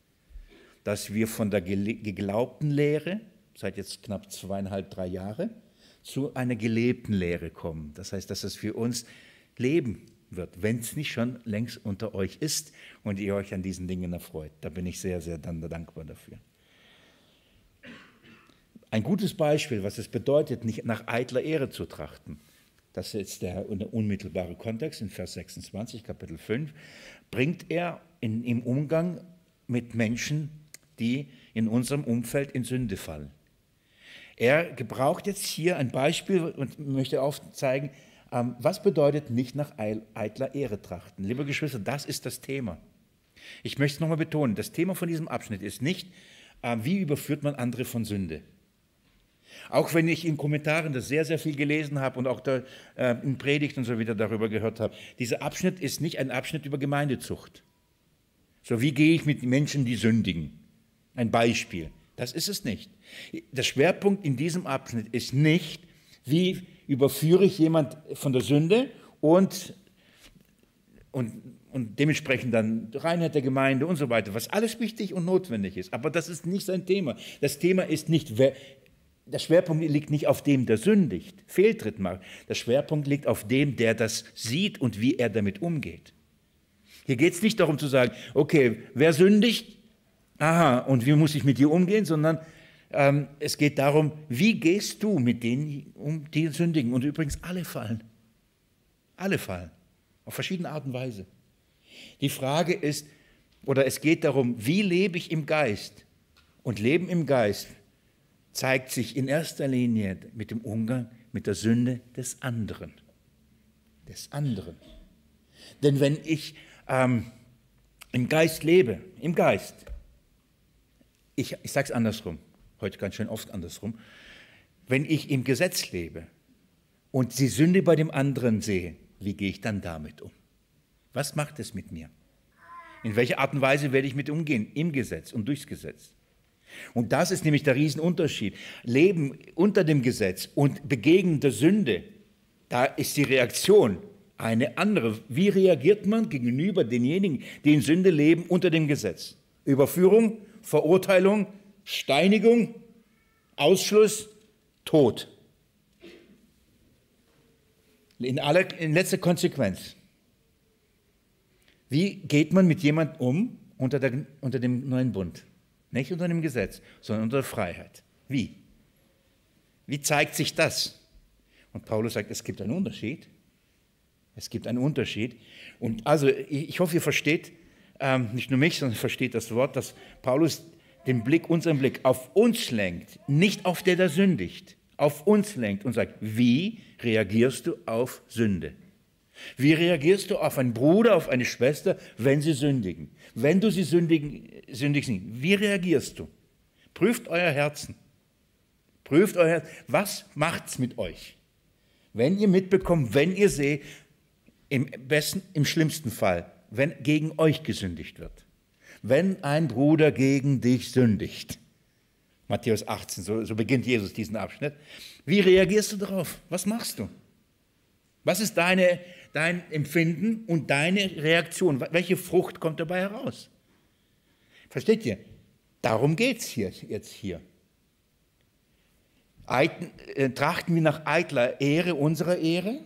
Dass wir von der geglaubten Lehre, seit jetzt knapp zweieinhalb, drei Jahre, zu einer gelebten Lehre kommen. Das heißt, dass es für uns Leben wird, wenn es nicht schon längst unter euch ist und ihr euch an diesen Dingen erfreut. Da bin ich sehr, sehr dankbar dafür. Ein gutes Beispiel, was es bedeutet, nicht nach eitler Ehre zu trachten. das ist jetzt der unmittelbare Kontext in Vers sechsundzwanzig, Kapitel fünf, bringt er in, im Umgang mit Menschen, die in unserem Umfeld in Sünde fallen. Er gebraucht jetzt hier ein Beispiel und möchte aufzeigen, ähm, was bedeutet nicht nach eitler Ehre trachten. Liebe Geschwister, das ist das Thema. Ich möchte es nochmal betonen, das Thema von diesem Abschnitt ist nicht, äh, wie überführt man andere von Sünde. Auch wenn ich in Kommentaren das sehr, sehr viel gelesen habe und auch da, äh, in Predigten und so wieder darüber gehört habe, dieser Abschnitt ist nicht ein Abschnitt über Gemeindezucht. So, wie gehe ich mit Menschen, die sündigen? Ein Beispiel. Das ist es nicht. Der Schwerpunkt in diesem Abschnitt ist nicht, wie überführe ich jemand von der Sünde und, und, und dementsprechend dann Reinheit der Gemeinde und so weiter, was alles wichtig und notwendig ist. Aber das ist nicht sein Thema. Das Thema ist nicht, wer, der Schwerpunkt liegt nicht auf dem, der sündigt, Fehltritt macht. Der Schwerpunkt liegt auf dem, der das sieht und wie er damit umgeht. Hier geht es nicht darum zu sagen, okay, wer sündigt, aha, und wie muss ich mit dir umgehen, sondern ähm, es geht darum, wie gehst du mit denen um, die sündigen. Und übrigens alle fallen. Alle fallen. Auf verschiedene Art und Weise. Die Frage ist, oder es geht darum, wie lebe ich im Geist? Und Leben im Geist zeigt sich in erster Linie mit dem Umgang mit der Sünde des anderen. Des anderen. Denn wenn ich ähm, im Geist lebe, im Geist, ich, ich sage es andersrum, heute ganz schön oft andersrum, wenn ich im Gesetz lebe und die Sünde bei dem anderen sehe, wie gehe ich dann damit um? Was macht es mit mir? In welcher Art und Weise werde ich mit umgehen? Im Gesetz und durchs Gesetz. Und das ist nämlich der Riesenunterschied. Leben unter dem Gesetz und Begegnen der Sünde, da ist die Reaktion eine andere. Wie reagiert man gegenüber denjenigen, die in Sünde leben unter dem Gesetz? Überführung, Verurteilung, Steinigung, Ausschluss, Tod. In, aller, in letzter Konsequenz. Wie geht man mit jemandem um unter, der, unter dem neuen Bund? Nicht unter dem Gesetz, sondern unter der Freiheit. Wie? Wie zeigt sich das? Und Paulus sagt, es gibt einen Unterschied. Es gibt einen Unterschied. Und also, ich hoffe, ihr versteht, ähm, nicht nur mich, sondern versteht das Wort, dass Paulus den Blick, unseren Blick auf uns lenkt, nicht auf der, der sündigt, auf uns lenkt und sagt, wie reagierst du auf Sünde? Wie reagierst du auf einen Bruder, auf eine Schwester, wenn sie sündigen? Wenn du sie sündigen, sündigen, wie reagierst du? Prüft euer Herzen. Prüft euer Herzen. Was macht's mit euch? Wenn ihr mitbekommt, wenn ihr seht, im besten, im schlimmsten Fall, wenn gegen euch gesündigt wird. Wenn ein Bruder gegen dich sündigt. Matthäus achtzehn, so, so beginnt Jesus diesen Abschnitt. Wie reagierst du darauf? Was machst du? Was ist deine, dein Empfinden und deine Reaktion? Welche Frucht kommt dabei heraus? Versteht ihr? Darum geht es hier, jetzt hier. Eiten, äh, trachten wir nach eitler Ehre unserer Ehre?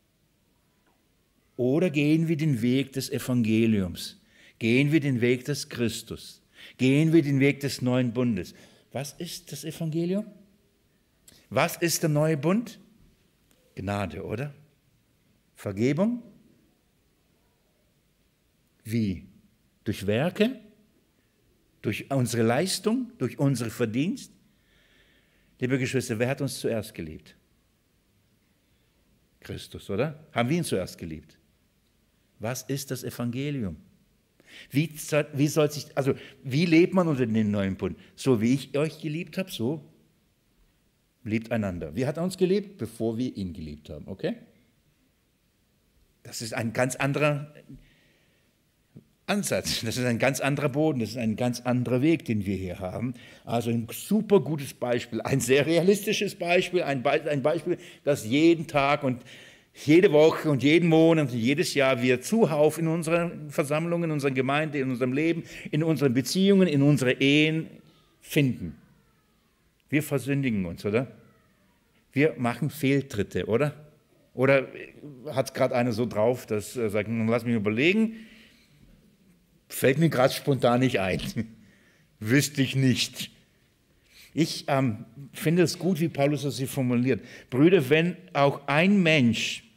Oder gehen wir den Weg des Evangeliums? Gehen wir den Weg des Christus? Gehen wir den Weg des neuen Bundes? Was ist das Evangelium? Was ist der neue Bund? Gnade, oder? Vergebung? Wie? Durch Werke? Durch unsere Leistung? Durch unsere Verdienst? Liebe Geschwister, wer hat uns zuerst geliebt? Christus, oder? Haben wir ihn zuerst geliebt? Was ist das Evangelium? Wie soll, wie soll sich, also wie lebt man unter dem neuen Bund? So wie ich euch geliebt habe, so liebt einander. Wie hat er uns geliebt? Bevor wir ihn geliebt haben, okay? Das ist ein ganz anderer Ansatz, das ist ein ganz anderer Boden, das ist ein ganz anderer Weg, den wir hier haben. Also ein super gutes Beispiel, ein sehr realistisches Beispiel, ein, Be- ein Beispiel, das jeden Tag und jede Woche und jeden Monat und jedes Jahr wir zuhauf in unseren Versammlungen, in unserer Gemeinde, in unserem Leben, in unseren Beziehungen, in unseren Ehen finden. Wir versündigen uns, oder? Wir machen Fehltritte, oder? Oder hat es gerade einer so drauf, dass er sagt, lass mich überlegen, fällt mir gerade spontan nicht ein. Wüsste ich nicht. Ich ähm, finde es gut, wie Paulus das hier formuliert. Brüder, wenn auch ein Mensch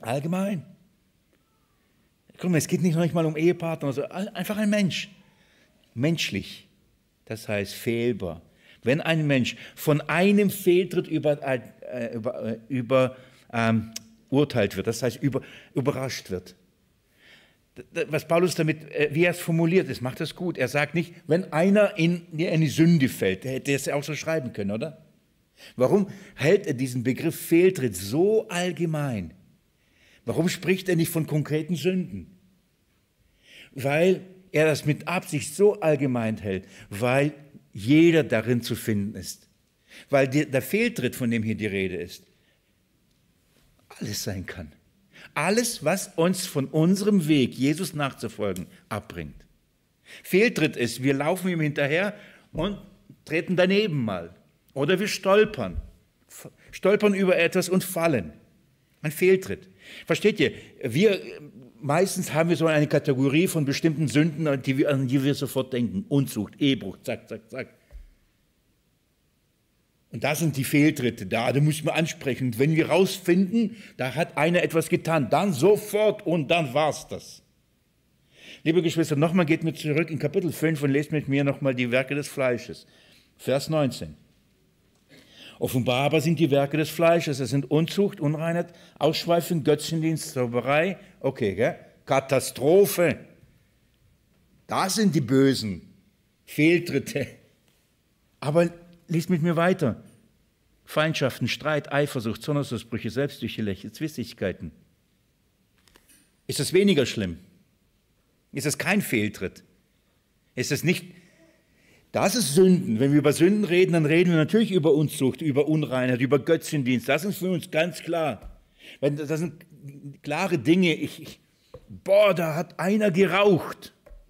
Allgemein. Guck mal, es geht nicht noch nicht mal um Ehepartner, sondern einfach ein Mensch. Menschlich, das heißt fehlbar. Wenn ein Mensch von einem Fehltritt über, äh, über, äh, über ähm, urteilt wird, das heißt über, überrascht wird. Was Paulus damit, äh, wie er es formuliert ist, macht das gut. Er sagt nicht, wenn einer in, in eine Sünde fällt, der hätte es ja auch so schreiben können, oder? Warum hält er diesen Begriff Fehltritt so allgemein? Warum spricht er nicht von konkreten Sünden? Weil er das mit Absicht so allgemein hält, weil jeder darin zu finden ist. Weil die, der Fehltritt, von dem hier die Rede ist, alles sein kann. Alles, was uns von unserem Weg, Jesus nachzufolgen, abbringt. Fehltritt ist, wir laufen ihm hinterher und treten daneben mal. Oder wir stolpern. Stolpern über etwas und fallen. Ein Fehltritt. Versteht ihr? Wir, meistens haben wir so eine Kategorie von bestimmten Sünden, an die wir, an die wir sofort denken. Unzucht, Ehebruch, zack, zack, zack. Und da sind die Fehltritte da, da muss man ansprechen. Und wenn wir rausfinden, da hat einer etwas getan, dann sofort und dann war's das. Liebe Geschwister, nochmal geht mir zurück in Kapitel fünf und lest mit mir nochmal die Werke des Fleisches. Vers neunzehn. Offenbar aber sind die Werke des Fleisches, es sind Unzucht, Unreinheit, Ausschweifung, Götzendienst, Zauberei, okay, gell? Katastrophe. Das sind die bösen Fehltritte. Aber lies mit mir weiter. Feindschaften, Streit, Eifersucht, Zornausbrüche, Selbstsüchte, Zwistigkeiten. Ist das weniger schlimm? Ist das kein Fehltritt? Ist das nicht... Das ist Sünden. Wenn wir über Sünden reden, dann reden wir natürlich über Unzucht, über Unreinheit, über Götzendienst. Das ist für uns ganz klar. Das sind klare Dinge. Ich, ich, boah, da hat einer geraucht.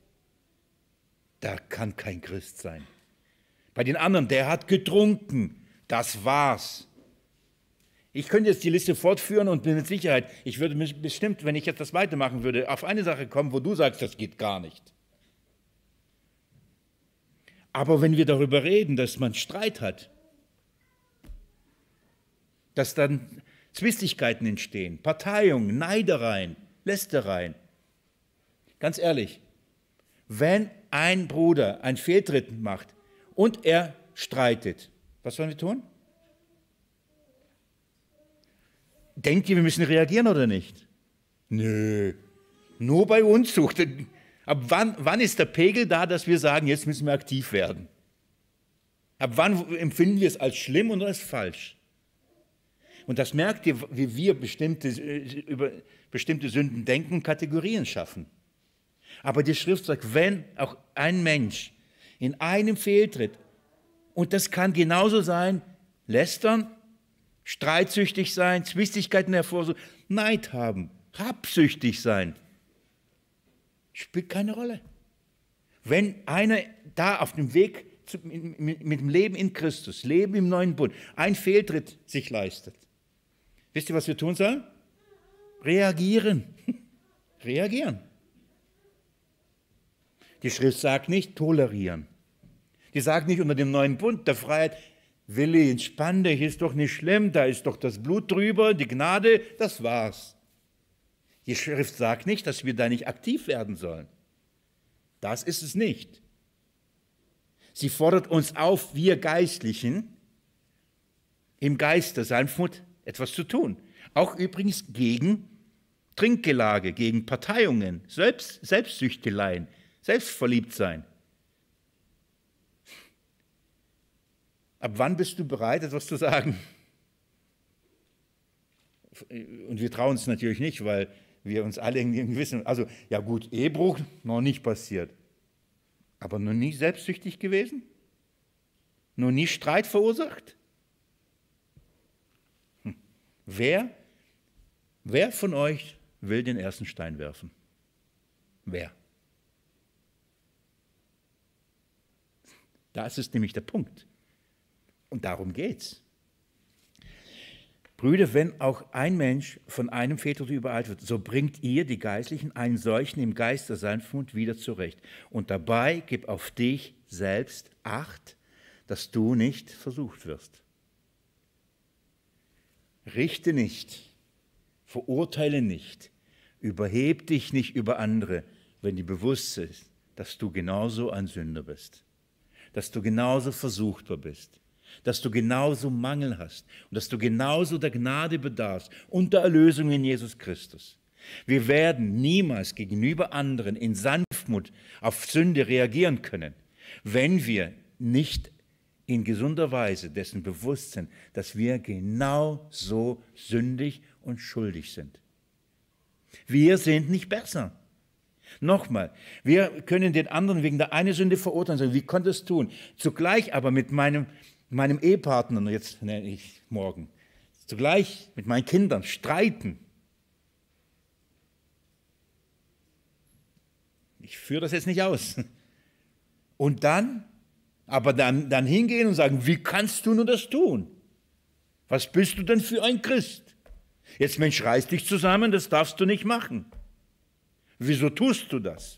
Da kann kein Christ sein. Bei den anderen, der hat getrunken. Das war's. Ich könnte jetzt die Liste fortführen und bin mit Sicherheit, ich würde bestimmt, wenn ich jetzt das weitermachen würde, auf eine Sache kommen, wo du sagst, das geht gar nicht. Aber wenn wir darüber reden, dass man Streit hat, dass dann Zwistigkeiten entstehen, Parteiungen, Neidereien, Lästereien, ganz ehrlich, wenn ein Bruder einen Fehltritt macht und er streitet, was sollen wir tun? Denkt ihr, wir müssen reagieren oder nicht? Nö, nur bei Unzucht. Ab wann, wann ist der Pegel da, dass wir sagen, jetzt müssen wir aktiv werden? Ab wann empfinden wir es als schlimm und als falsch? Und das merkt ihr, wie wir bestimmte, über bestimmte Sünden denken, Kategorien schaffen. Aber die Schrift sagt, wenn auch ein Mensch in einem fehltritt, und das kann genauso sein, lästern, streitsüchtig sein, Zwistigkeiten hervorsuchen, Neid haben, habsüchtig sein, spielt keine Rolle. Wenn einer da auf dem Weg zu, mit, mit dem Leben in Christus, Leben im neuen Bund, einen Fehltritt sich leistet, wisst ihr, was wir tun sollen? Reagieren. Reagieren. Die Schrift sagt nicht tolerieren. Die sagt nicht unter dem neuen Bund der Freiheit, Willi, entspann dich, ist doch nicht schlimm, da ist doch das Blut drüber, die Gnade, das war's. Die Schrift sagt nicht, dass wir da nicht aktiv werden sollen. Das ist es nicht. Sie fordert uns auf, wir Geistlichen, im Geist der Sanftmut etwas zu tun. Auch übrigens gegen Trinkgelage, gegen Parteiungen, Selbst, Selbstsüchteleien, Selbstverliebtsein. Ab wann bist du bereit, etwas zu sagen? Und wir trauen es natürlich nicht, weil wir uns alle irgendwie wissen, also ja gut, Ehebruch noch nicht passiert, aber noch nie selbstsüchtig gewesen? Noch nie Streit verursacht? Hm. Wer, wer von euch will den ersten Stein werfen? Wer? Das ist nämlich der Punkt. Und darum geht's. Brüder, wenn auch ein Mensch von einem Fehltritt übereilt wird, so bringt ihr, die Geistlichen, einen solchen im Geist der Sanftmut wieder zurecht. Und dabei gib auf dich selbst Acht, dass du nicht versucht wirst. Richte nicht verurteile nicht, überheb dich nicht über andere, wenn dir bewusst ist, dass du genauso ein Sünder bist, dass du genauso versuchbar bist, dass du genauso Mangel hast und dass du genauso der Gnade bedarfst und der Erlösung in Jesus Christus. Wir werden niemals gegenüber anderen in Sanftmut auf Sünde reagieren können, wenn wir nicht in gesunder Weise dessen bewusst sind, dass wir genau so sündig und schuldig sind. Wir sind nicht besser. Nochmal, wir können den anderen wegen der einen Sünde verurteilen und sagen, wie konnte es tun? Zugleich aber mit meinem, meinem Ehepartner, und jetzt nenne ich morgen, zugleich mit meinen Kindern streiten. Ich führe das jetzt nicht aus. Und dann, aber dann, dann hingehen und sagen, wie kannst du nur das tun? Was bist du denn für ein Christ? Jetzt Mensch, reiß dich zusammen, das darfst du nicht machen. Wieso tust du das?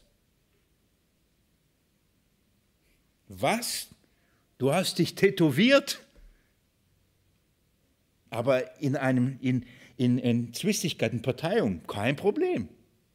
Was? Du hast dich tätowiert? Aber in einem, in, in, in Zwistigkeiten, Parteiung, kein Problem.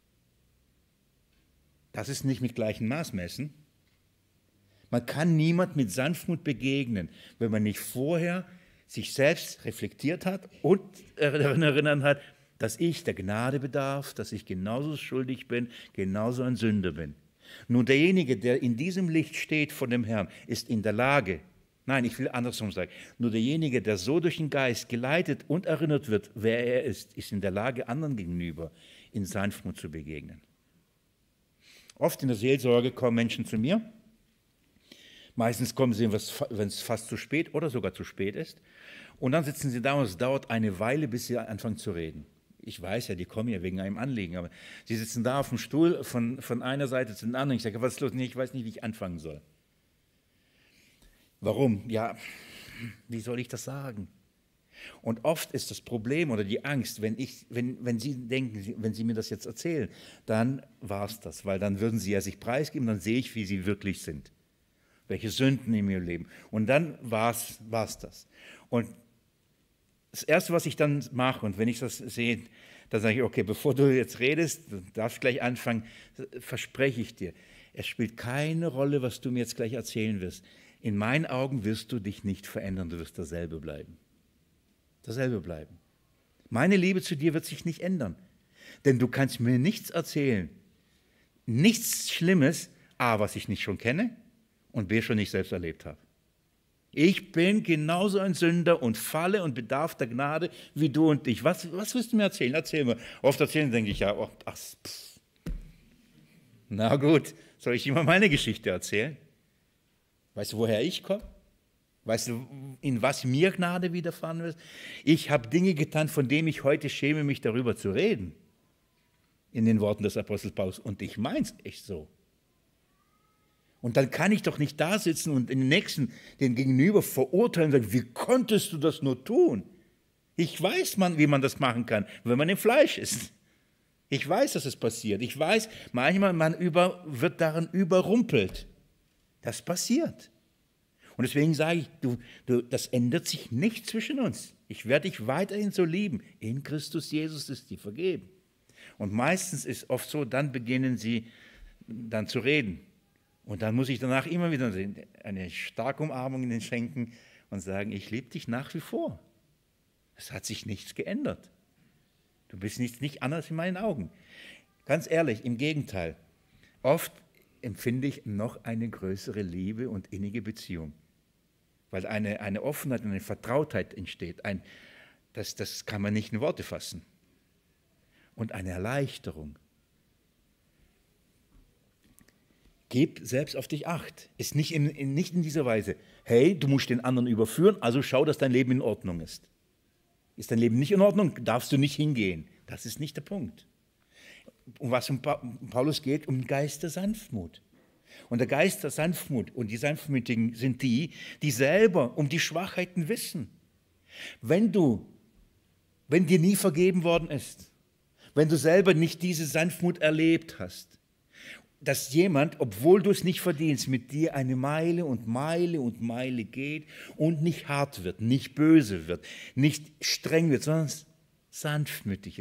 Das ist nicht mit gleichem Maß messen. Man kann niemand mit Sanftmut begegnen, wenn man nicht vorher sich selbst reflektiert hat und daran erinnert hat, dass ich der Gnade bedarf, dass ich genauso schuldig bin, genauso ein Sünder bin. Nun, derjenige, der in diesem Licht steht von dem Herrn, ist in der Lage, nein, ich will andersrum sagen, nur derjenige, der so durch den Geist geleitet und erinnert wird, wer er ist, ist in der Lage, anderen gegenüber in Sanftmut zu begegnen. Oft in der Seelsorge kommen Menschen zu mir. Meistens kommen sie, wenn es fast zu spät oder sogar zu spät ist. Und dann sitzen sie da und es dauert eine Weile, bis sie anfangen zu reden. Ich weiß ja, die kommen ja wegen einem Anliegen, aber sie sitzen da auf dem Stuhl von, von einer Seite zu den anderen. Ich sage, was ist los? Nee, ich weiß nicht, wie ich anfangen soll. Warum? Ja, wie soll ich das sagen? Und oft ist das Problem oder die Angst, wenn, ich, wenn, wenn Sie denken, wenn Sie mir das jetzt erzählen, dann war es das, weil dann würden Sie ja sich preisgeben, dann sehe ich, wie Sie wirklich sind, welche Sünden in ihrem Leben. Und dann war es das. Und das Erste, was ich dann mache, und wenn ich das sehe, dann sage ich, okay, bevor du jetzt redest, du darfst gleich anfangen, verspreche ich dir, es spielt keine Rolle, was du mir jetzt gleich erzählen wirst. In meinen Augen wirst du dich nicht verändern, du wirst dasselbe bleiben. Dasselbe bleiben. Meine Liebe zu dir wird sich nicht ändern, denn du kannst mir nichts erzählen, nichts Schlimmes, A, was ich nicht schon kenne und B, schon nicht selbst erlebt habe. Ich bin genauso ein Sünder und falle und bedarf der Gnade wie du und ich. Was, was willst du mir erzählen? Erzähl mir. Oft erzählen denke ich ja, oh, ach, pff. Na gut, soll ich dir mal meine Geschichte erzählen? Weißt du, woher ich komme? Weißt du, in was mir Gnade widerfahren wird? Ich habe Dinge getan, von denen ich heute schäme, mich darüber zu reden. In den Worten des Apostels Paulus. Und ich meine es echt so. Und dann kann ich doch nicht da sitzen und den Nächsten, den Gegenüber verurteilen und sagen, wie konntest du das nur tun? Ich weiß, man, wie man das machen kann, wenn man im Fleisch ist. Ich weiß, dass es passiert. Ich weiß, manchmal man über, wird daran überrumpelt. Das passiert. Und deswegen sage ich, du, du, das ändert sich nicht zwischen uns. Ich werde dich weiterhin so lieben. In Christus Jesus ist dir vergeben. Und meistens ist oft so, dann beginnen sie dann zu reden. Und dann muss ich danach immer wieder eine starke Umarmung ihnen schenken und sagen, ich liebe dich nach wie vor. Es hat sich nichts geändert. Du bist nicht, nicht anders in meinen Augen. Ganz ehrlich, im Gegenteil. Oft empfinde ich noch eine größere Liebe und innige Beziehung. Weil eine, eine Offenheit und eine Vertrautheit entsteht. Ein, das, das kann man nicht in Worte fassen. Und eine Erleichterung. Gib selbst auf dich Acht. Ist nicht in, in, nicht in dieser Weise, hey, du musst den anderen überführen, also schau, dass dein Leben in Ordnung ist. Ist dein Leben nicht in Ordnung, darfst du nicht hingehen. Das ist nicht der Punkt. Um was um Paulus geht, um den Geist der Sanftmut. Und der Geist der Sanftmut und die Sanftmütigen sind die, die selber um die Schwachheiten wissen. Wenn du, wenn dir nie vergeben worden ist, wenn du selber nicht diese Sanftmut erlebt hast, dass jemand, obwohl du es nicht verdienst, mit dir eine Meile und Meile und Meile geht und nicht hart wird, nicht böse wird, nicht streng wird, sondern sanftmütig ist,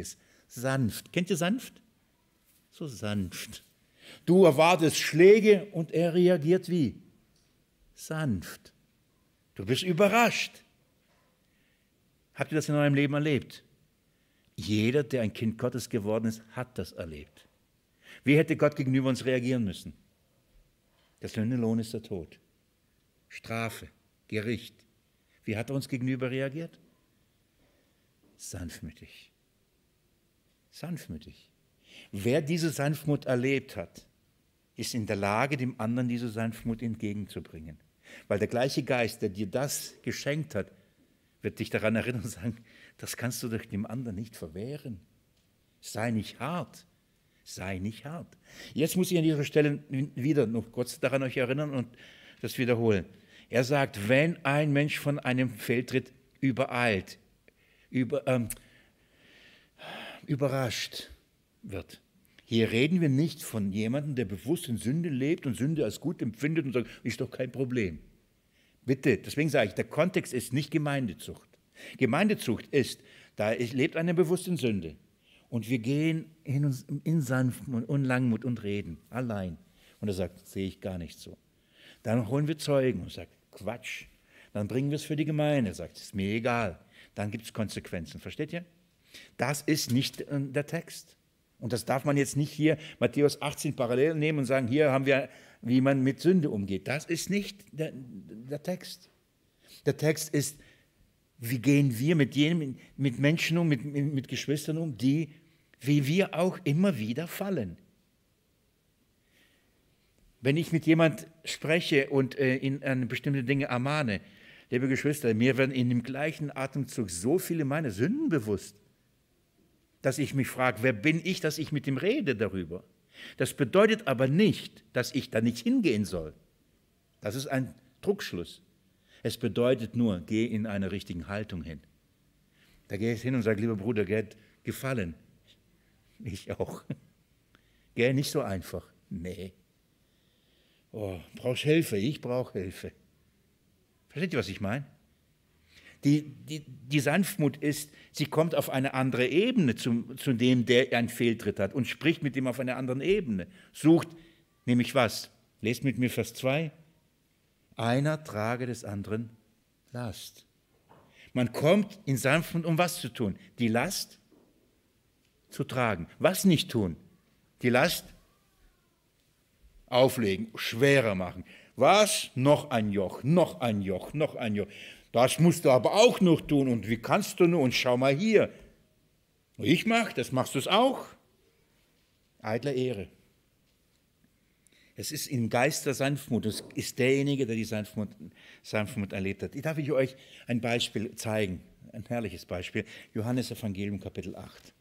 Sanft. Kennt ihr sanft? So sanft. Du erwartest Schläge und er reagiert wie? Sanft. Du bist überrascht. Habt ihr das in eurem Leben erlebt? Jeder, der ein Kind Gottes geworden ist, hat das erlebt. Wie hätte Gott gegenüber uns reagieren müssen? Der Sündenlohn ist der Tod. Strafe, Gericht. Wie hat er uns gegenüber reagiert? Sanftmütig. Sanftmütig. Wer diese Sanftmut erlebt hat, ist in der Lage, dem anderen diese Sanftmut entgegenzubringen. Weil der gleiche Geist, der dir das geschenkt hat, wird dich daran erinnern und sagen, das kannst du doch dem anderen nicht verwehren. Sei nicht hart. Sei nicht hart. Jetzt muss ich an dieser Stelle wieder noch kurz daran euch erinnern und das wiederholen. Er sagt, wenn ein Mensch von einem Fehltritt übereilt, über, ähm, überrascht wird. Hier reden wir nicht von jemandem, der bewusst in Sünde lebt und Sünde als gut empfindet und sagt, ist doch kein Problem. Bitte, deswegen sage ich, der Kontext ist nicht Gemeindezucht. Gemeindezucht ist, da lebt einer bewusst in Sünde. Und wir gehen in, uns, in Sanftmut und Langmut und reden, allein. Und er sagt, sehe ich gar nicht so. Dann holen wir Zeugen und sagt, Quatsch. Dann bringen wir es für die Gemeinde. Er sagt, ist mir egal. Dann gibt es Konsequenzen. Versteht ihr? Das ist nicht der Text. Und das darf man jetzt nicht hier Matthäus achtzehn parallel nehmen und sagen, hier haben wir, wie man mit Sünde umgeht. Das ist nicht der, der Text. Der Text ist, wie gehen wir mit, jedem, mit Menschen um, mit, mit, mit Geschwistern um, die, wie wir auch immer wieder fallen. Wenn ich mit jemand spreche und äh, in äh, bestimmte Dinge ermahne, liebe Geschwister, mir werden in dem gleichen Atemzug so viele meiner Sünden bewusst, dass ich mich frage, wer bin ich, dass ich mit ihm rede darüber? Das bedeutet aber nicht, dass ich da nicht hingehen soll. Das ist ein Druckschluss. Es bedeutet nur, geh in einer richtigen Haltung hin. Da gehe ich hin und sage, lieber Bruder, geht gefallen. Ich auch. Geh nicht so einfach. Nee. Oh, brauchst Hilfe? Ich brauche Hilfe. Versteht ihr, was ich meine? Die, die, die Sanftmut ist, sie kommt auf eine andere Ebene zu, zu dem, der einen Fehltritt hat und spricht mit dem auf einer anderen Ebene. Sucht, nämlich was? Lest mit mir Vers zwei. Einer trage des anderen Last. Man kommt in Sanftmut, um was zu tun? Die Last zu tragen. Was nicht tun? Die Last auflegen, schwerer machen. Was? Noch ein Joch, noch ein Joch, noch ein Joch. Das musst du aber auch noch tun. Und wie kannst du nur? Und schau mal hier. Ich mach das, machst du es auch? Eitler Ehre. Es ist im Geist der Sanftmut. Das ist derjenige, der die Sanftmut, Sanftmut erlebt hat. Ich darf ich euch ein Beispiel zeigen. Ein herrliches Beispiel. Johannes Evangelium Kapitel acht.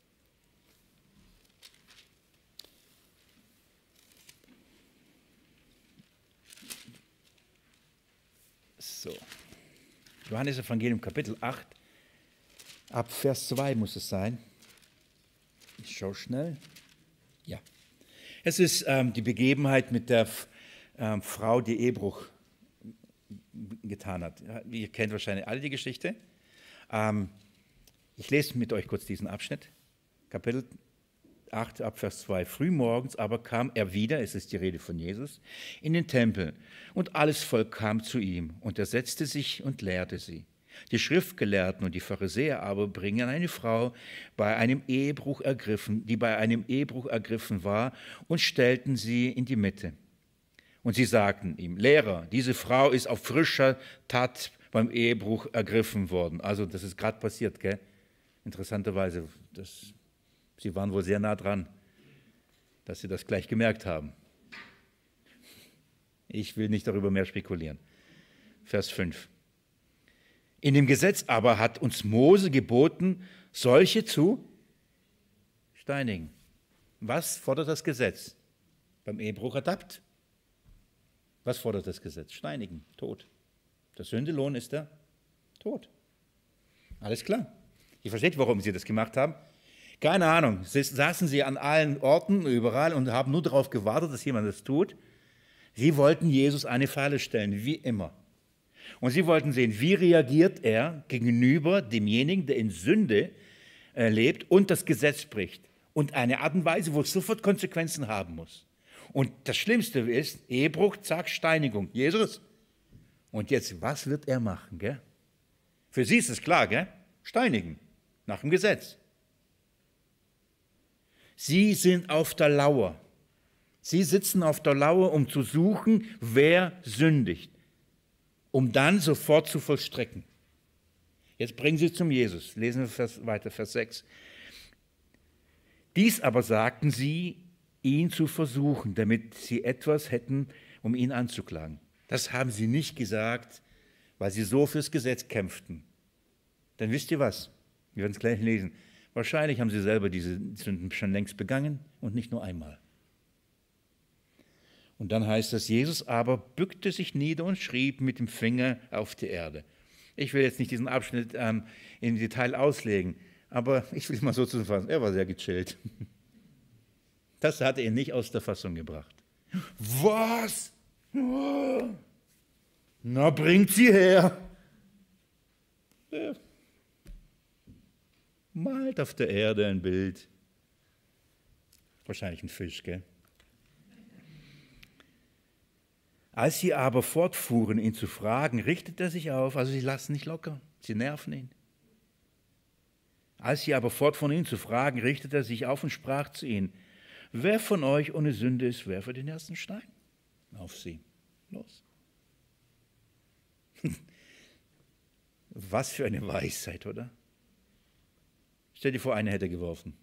So. Johannes Evangelium Kapitel acht, ab Vers zwei muss es sein. Ich schaue schnell. Ja. Es ist ähm, die Begebenheit mit der ähm, Frau, die Ehebruch getan hat. Ihr kennt wahrscheinlich alle die Geschichte. Ähm, ich lese mit euch kurz diesen Abschnitt. Kapitel acht, ab Vers zwei. Frühmorgens aber kam er wieder, es ist die Rede von Jesus, in den Tempel, und alles Volk kam zu ihm, und er setzte sich und lehrte sie. Die Schriftgelehrten und die Pharisäer aber bringen eine Frau bei einem Ehebruch ergriffen, die bei einem Ehebruch ergriffen war, und stellten sie in die Mitte. Und sie sagten ihm, Lehrer, diese Frau ist auf frischer Tat beim Ehebruch ergriffen worden. Also das ist gerade passiert, gell? Interessanterweise, das Sie waren wohl sehr nah dran, dass Sie das gleich gemerkt haben. Ich will nicht darüber mehr spekulieren. Vers fünf. In dem Gesetz aber hat uns Mose geboten, solche zu steinigen. Was fordert das Gesetz? Beim Ehebruch ertappt. Was fordert das Gesetz? Steinigen, Tod. Der Sündelohn ist der Tod. Alles klar. Ihr versteht, warum Sie das gemacht haben? Keine Ahnung, saßen sie an allen Orten, überall und haben nur darauf gewartet, dass jemand das tut. Sie wollten Jesus eine Falle stellen, wie immer. Und sie wollten sehen, wie reagiert er gegenüber demjenigen, der in Sünde äh, lebt und das Gesetz bricht. Und eine Art und Weise, wo es sofort Konsequenzen haben muss. Und das Schlimmste ist, Ehebruch, zack, Steinigung. Jesus. Und jetzt, was wird er machen? Gell? Für sie ist es klar, gell? Steinigen, nach dem Gesetz. Sie sind auf der Lauer. Sie sitzen auf der Lauer, um zu suchen, wer sündigt, um dann sofort zu vollstrecken. Jetzt bringen sie zum Jesus. Lesen wir Vers, weiter, Vers sechs. Dies aber sagten sie, ihn zu versuchen, damit sie etwas hätten, um ihn anzuklagen. Das haben sie nicht gesagt, weil sie so fürs Gesetz kämpften. Dann wisst ihr was? Wir werden es gleich lesen. Wahrscheinlich haben sie selber diese Sünden schon längst begangen und nicht nur einmal. Und dann heißt es, Jesus aber bückte sich nieder und schrieb mit dem Finger auf die Erde. Ich will jetzt nicht diesen Abschnitt ähm, im Detail auslegen, aber ich will es mal so zusammenfassen. Er war sehr gechillt. Das hat er nicht aus der Fassung gebracht. Was? Na, bringt sie her. Ja. Malt auf der Erde ein Bild. Wahrscheinlich ein Fisch, gell? Als sie aber fortfuhren, ihn zu fragen, richtet er sich auf. Also sie lassen nicht locker, sie nerven ihn. Als sie aber fortfuhren, ihn zu fragen, richtet er sich auf und sprach zu ihnen, wer von euch ohne Sünde ist, werfe den ersten Stein auf sie. Los. Was für eine Weisheit, oder? Stell dir vor, einer hätte geworfen.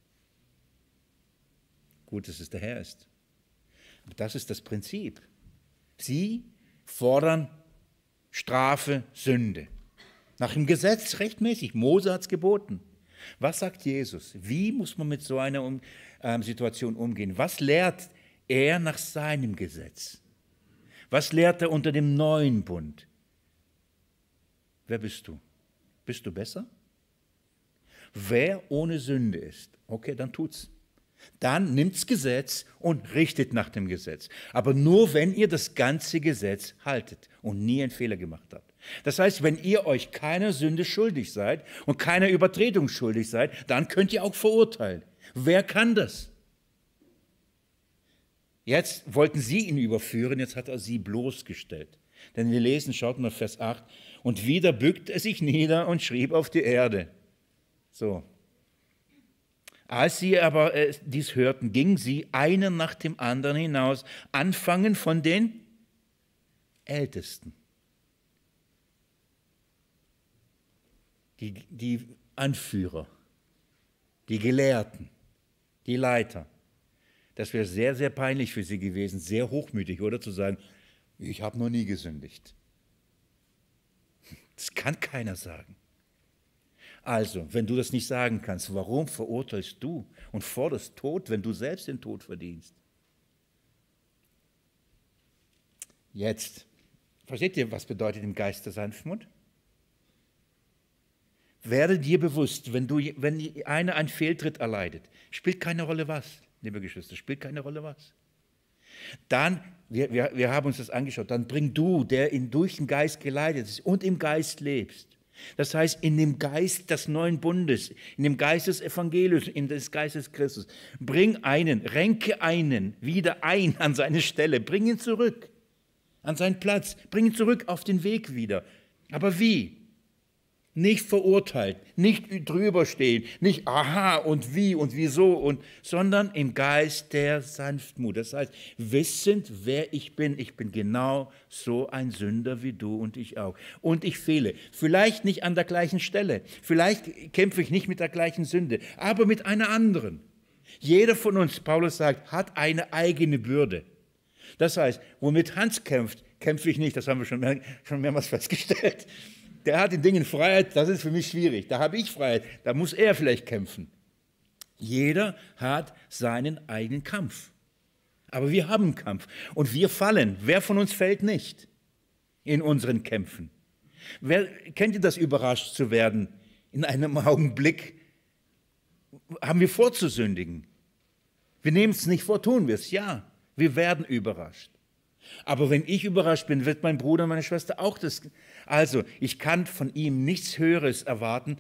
Gut, dass es der Herr ist. Aber das ist das Prinzip. Sie fordern Strafe, Sünde. Nach dem Gesetz rechtmäßig. Mose hat es geboten. Was sagt Jesus? Wie muss man mit so einer um, äh, Situation umgehen? Was lehrt er nach seinem Gesetz? Was lehrt er unter dem neuen Bund? Wer bist du? Bist du besser? Wer ohne Sünde ist, okay, dann tut's. Dann nimmt's Gesetz und richtet nach dem Gesetz. Aber nur, wenn ihr das ganze Gesetz haltet und nie einen Fehler gemacht habt. Das heißt, wenn ihr euch keiner Sünde schuldig seid und keiner Übertretung schuldig seid, dann könnt ihr auch verurteilen. Wer kann das? Jetzt wollten sie ihn überführen, jetzt hat er sie bloßgestellt. Denn wir lesen, schaut mal Vers acht, und wieder bückte er sich nieder und schrieb auf die Erde. So. Als sie aber äh, dies hörten, gingen sie einer nach dem anderen hinaus, anfangen von den Ältesten. Die, die Anführer, die Gelehrten, die Leiter. Das wäre sehr, sehr peinlich für sie gewesen, sehr hochmütig, oder zu sagen, ich habe noch nie gesündigt. Das kann keiner sagen. Also, wenn du das nicht sagen kannst, warum verurteilst du und forderst Tod, wenn du selbst den Tod verdienst? Jetzt, versteht ihr, was bedeutet im Geist der Sanftmut? Werde dir bewusst, wenn, du, wenn einer einen Fehltritt erleidet, spielt keine Rolle was, liebe Geschwister, spielt keine Rolle was. Dann, wir, wir, wir haben uns das angeschaut, dann bring du, der in, durch den Geist geleitet ist und im Geist lebst. Das heißt, in dem Geist des neuen Bundes, in dem Geist des Evangeliums, in des Geistes Christus, bring einen, renke einen wieder ein an seine Stelle, bring ihn zurück an seinen Platz, bring ihn zurück auf den Weg wieder. Aber wie? Nicht verurteilt, nicht drüber stehen, nicht aha und wie und wieso, und, sondern im Geist der Sanftmut. Das heißt, wissend, wer ich bin. Ich bin genau so ein Sünder wie du und ich auch. Und ich fehle. Vielleicht nicht an der gleichen Stelle. Vielleicht kämpfe ich nicht mit der gleichen Sünde, aber mit einer anderen. Jeder von uns, Paulus sagt, hat eine eigene Bürde. Das heißt, womit Hans kämpft, kämpfe ich nicht. Das haben wir schon, mehr, schon mehrmals festgestellt. Der hat in Dingen Freiheit, das ist für mich schwierig. Da habe ich Freiheit, da muss er vielleicht kämpfen. Jeder hat seinen eigenen Kampf. Aber wir haben einen Kampf und wir fallen. Wer von uns fällt nicht in unseren Kämpfen? Wer, kennt ihr das, überrascht zu werden? In einem Augenblick haben wir vorzusündigen. Wir nehmen es nicht vor, tun wir es, ja. Wir werden überrascht. Aber wenn ich überrascht bin, wird mein Bruder und meine Schwester auch das. Also, ich kann von ihm nichts Höheres erwarten,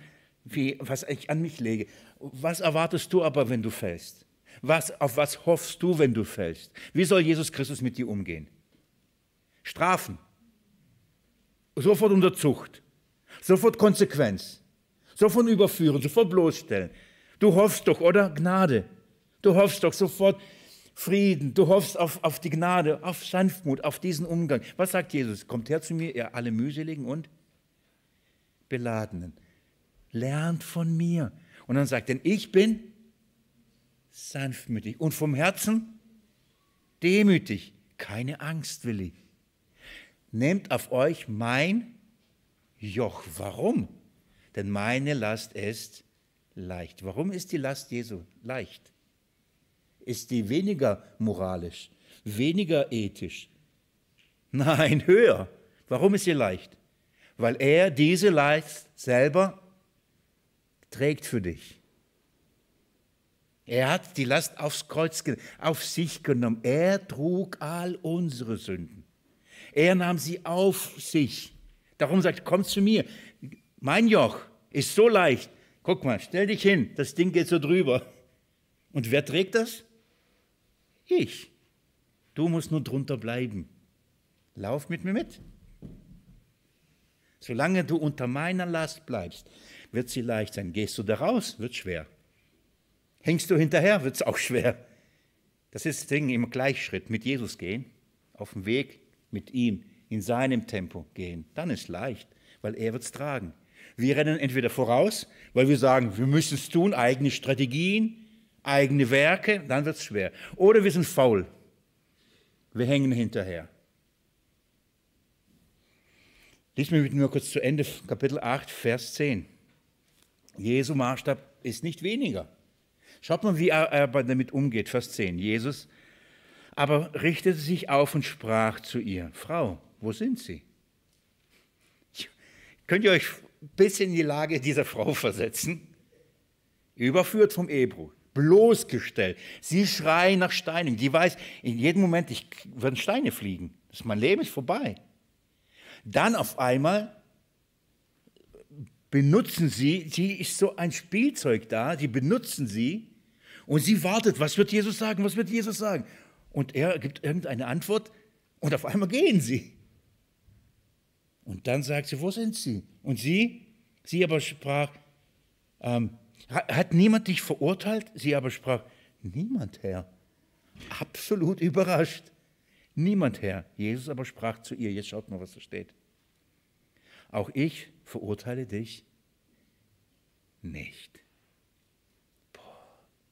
wie, was ich an mich lege. Was erwartest du aber, wenn du fällst? Was, auf was hoffst du, wenn du fällst? Wie soll Jesus Christus mit dir umgehen? Strafen. Sofort unter Zucht. Sofort Konsequenz. Sofort überführen, sofort bloßstellen. Du hoffst doch, oder? Gnade. Du hoffst doch sofort Frieden. Du hoffst auf, auf die Gnade, auf Sanftmut, auf diesen Umgang. Was sagt Jesus? Kommt her zu mir, ihr alle mühseligen und Beladenen. Lernt von mir. Und dann sagt er, denn ich bin sanftmütig und vom Herzen demütig. Keine Angst, Willi. Nehmt auf euch mein Joch. Warum? Denn meine Last ist leicht. Warum ist die Last Jesu leicht? Ist die weniger moralisch, weniger ethisch? Nein, höher. Warum ist sie leicht? Weil er diese Last selber trägt für dich. Er hat die Last aufs Kreuz, auf sich genommen. Er trug all unsere Sünden. Er nahm sie auf sich. Darum sagt, komm zu mir. Mein Joch ist so leicht. Guck mal, stell dich hin, das Ding geht so drüber. Und wer trägt das? Ich. Du musst nur drunter bleiben. Lauf mit mir mit. Solange du unter meiner Last bleibst, wird sie leicht sein. Gehst du da raus, wird schwer. Hängst du hinterher, wird es auch schwer. Das ist das Ding im Gleichschritt. Mit Jesus gehen, auf dem Weg mit ihm, in seinem Tempo gehen. Dann ist leicht, weil er wird es tragen. Wir rennen entweder voraus, weil wir sagen, wir müssen es tun, eigene Strategien, eigene Werke, dann wird es schwer. Oder wir sind faul. Wir hängen hinterher. Lies mir mit mir kurz zu Ende, Kapitel acht, Vers zehn. Jesu Maßstab ist nicht weniger. Schaut mal, wie er damit umgeht, Vers zehn. Jesus aber richtete sich auf und sprach zu ihr, Frau, wo sind Sie? Könnt ihr euch ein bisschen in die Lage dieser Frau versetzen? Überführt vom Ehebruch, bloßgestellt. Sie schreien nach Steinigung. Die weiß, in jedem Moment ich, werden Steine fliegen. Das, mein Leben ist vorbei. Dann auf einmal benutzen sie, sie ist so ein Spielzeug da, sie benutzen sie und sie wartet, was wird Jesus sagen, was wird Jesus sagen? Und er gibt irgendeine Antwort und auf einmal gehen sie. Und dann sagt sie, wo sind sie? Und sie, sie aber sprach, ähm, hat niemand dich verurteilt? Sie aber sprach, niemand, Herr. Absolut überrascht. Niemand, Herr. Jesus aber sprach zu ihr, jetzt schaut mal, was da steht. Auch ich verurteile dich nicht. Boah.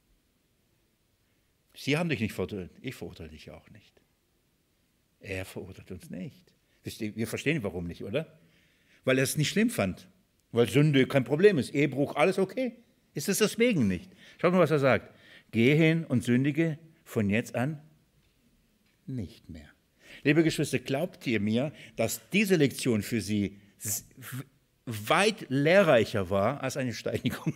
Sie haben dich nicht verurteilt, ich verurteile dich auch nicht. Er verurteilt uns nicht. Wir verstehen, warum nicht, oder? Weil er es nicht schlimm fand. Weil Sünde kein Problem ist. Ehebruch, alles okay. Ist es deswegen nicht. Schaut mal, was er sagt. Geh hin und sündige von jetzt an nicht mehr. Liebe Geschwister, glaubt ihr mir, dass diese Lektion für sie weit lehrreicher war als eine Steinigung?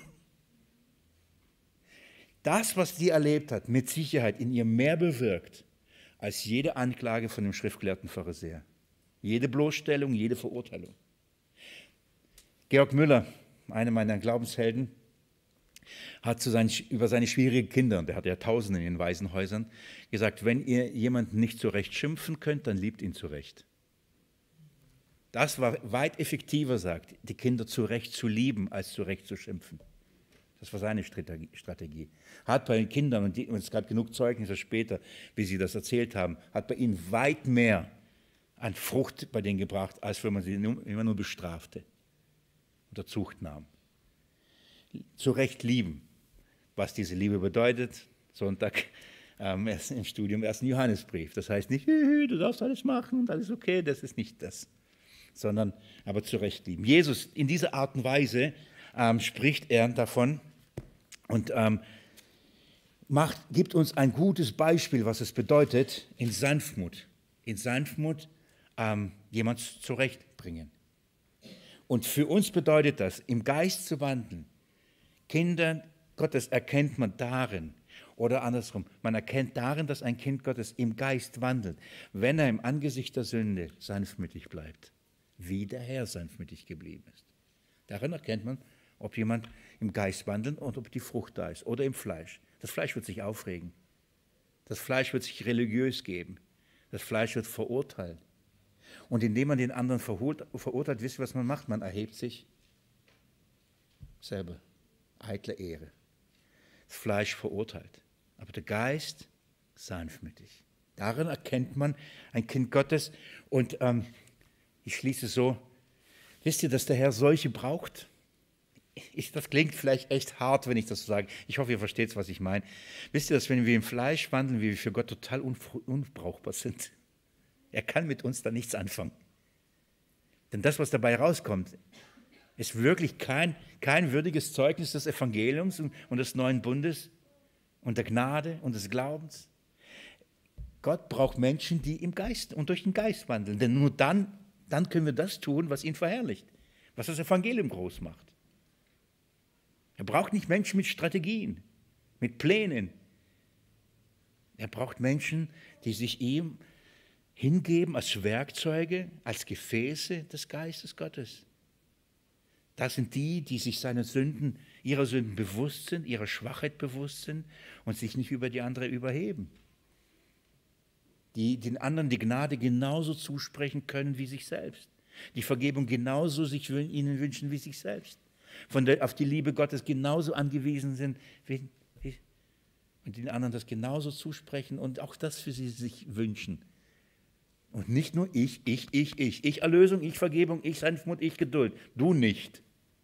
Das, was sie erlebt hat, mit Sicherheit in ihr mehr bewirkt als jede Anklage von dem schriftgelehrten Pharisäer. Jede Bloßstellung, jede Verurteilung. Georg Müller, einer meiner Glaubenshelden, hat zu seinen, über seine schwierigen Kinder, der hatte ja Tausende in den Waisenhäusern, gesagt, wenn ihr jemanden nicht zurecht schimpfen könnt, dann liebt ihn zurecht. Das war weit effektiver, sagt, die Kinder zurecht zu lieben, als zurecht zu schimpfen. Das war seine Strategie. Hat bei den Kindern, und, die, und es gab genug Zeugnisse später, wie sie das erzählt haben, hat bei ihnen weit mehr an Frucht bei denen gebracht, als wenn man sie immer nur bestrafte, unter Zucht nahm. Zu Recht lieben, was diese Liebe bedeutet. Sonntag ähm, im Studium ersten Johannesbrief. Das heißt nicht, du darfst alles machen und alles okay, das ist nicht das. Sondern aber zu Recht lieben. Jesus, in dieser Art und Weise ähm, spricht er davon und ähm, macht, gibt uns ein gutes Beispiel, was es bedeutet, in Sanftmut, in Sanftmut ähm, jemand zurechtbringen. Und für uns bedeutet das, im Geist zu wandeln. Kinder Gottes erkennt man darin, oder andersrum, man erkennt darin, dass ein Kind Gottes im Geist wandelt, wenn er im Angesicht der Sünde sanftmütig bleibt, wie der Herr sanftmütig geblieben ist. Darin erkennt man, ob jemand im Geist wandelt und ob die Frucht da ist oder im Fleisch. Das Fleisch wird sich aufregen. Das Fleisch wird sich religiös geben. Das Fleisch wird verurteilen. Und indem man den anderen verurteilt, wisst ihr, was man macht? Man erhebt sich selber. Eitle Ehre. Das Fleisch verurteilt. Aber der Geist sanftmütig. Darin erkennt man ein Kind Gottes. Und ähm, ich schließe so, wisst ihr, dass der Herr solche braucht? Ich, das klingt vielleicht echt hart, wenn ich das so sage. Ich hoffe, ihr versteht, was ich meine. Wisst ihr, dass wenn wir im Fleisch wandeln, wir für Gott total unbrauchbar sind? Er kann mit uns da nichts anfangen. Denn das, was dabei rauskommt, ist wirklich kein, kein würdiges Zeugnis des Evangeliums und, und des neuen Bundes und der Gnade und des Glaubens. Gott braucht Menschen, die im Geist und durch den Geist wandeln. Denn nur dann, dann können wir das tun, was ihn verherrlicht, was das Evangelium groß macht. Er braucht nicht Menschen mit Strategien, mit Plänen. Er braucht Menschen, die sich ihm hingeben als Werkzeuge, als Gefäße des Geistes Gottes. Das sind die, die sich seiner Sünden, ihrer Sünden bewusst sind, ihrer Schwachheit bewusst sind und sich nicht über die andere überheben. Die den anderen die Gnade genauso zusprechen können wie sich selbst. Die Vergebung genauso sich ihnen wünschen wie sich selbst. Von der, auf die Liebe Gottes genauso angewiesen sind wie, wie, und den anderen das genauso zusprechen und auch das für sie sich wünschen. Und nicht nur ich, ich, ich, ich. Ich Erlösung, ich Vergebung, ich Sanftmut, ich Geduld. Du nicht.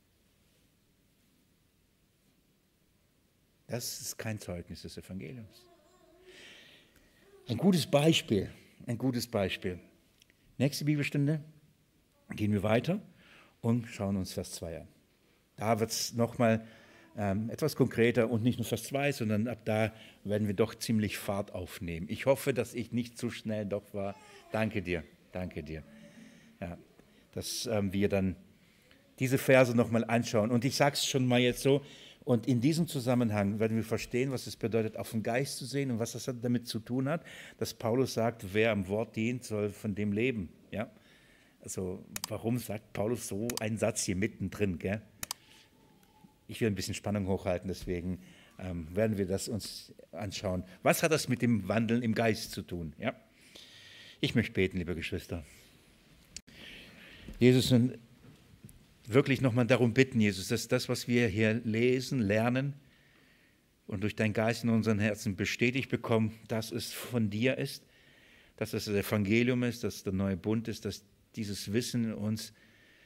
Das ist kein Zeugnis des Evangeliums. Ein gutes Beispiel, ein gutes Beispiel. Nächste Bibelstunde gehen wir weiter und schauen uns Vers zwei an. Da wird es nochmal ähm, etwas konkreter und nicht nur Vers zwei, sondern ab da werden wir doch ziemlich Fahrt aufnehmen. Ich hoffe, dass ich nicht zu schnell doch war. Danke dir, danke dir. Ja, dass ähm, wir dann diese Verse nochmal anschauen. Und ich sage es schon mal jetzt so, und in diesem Zusammenhang werden wir verstehen, was es bedeutet, auf den Geist zu sehen und was das damit zu tun hat, dass Paulus sagt, wer am Wort dient, soll von dem leben. Ja? Also warum sagt Paulus so einen Satz hier mittendrin? Gell? Ich will ein bisschen Spannung hochhalten, deswegen ähm, werden wir das uns anschauen. Was hat das mit dem Wandeln im Geist zu tun? Ja? Ich möchte beten, liebe Geschwister. Jesus, und wirklich nochmal darum bitten, Jesus, dass das, was wir hier lesen, lernen und durch deinen Geist in unseren Herzen bestätigt bekommen, dass es von dir ist, dass es das Evangelium ist, dass es der neue Bund ist, dass dieses Wissen in uns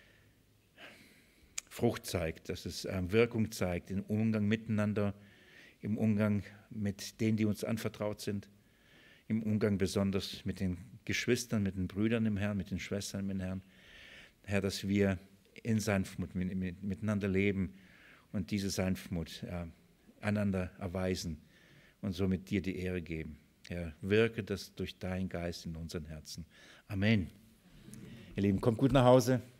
Frucht zeigt, dass es Wirkung zeigt im Umgang miteinander, im Umgang mit denen, die uns anvertraut sind, im Umgang besonders mit den Geschwistern, mit den Brüdern im Herrn, mit den Schwestern im Herrn. Herr, dass wir in Sanftmut miteinander leben und diese Sanftmut ja, einander erweisen und somit dir die Ehre geben. Herr, wirke das durch deinen Geist in unseren Herzen. Amen. Ihr Lieben, kommt gut nach Hause.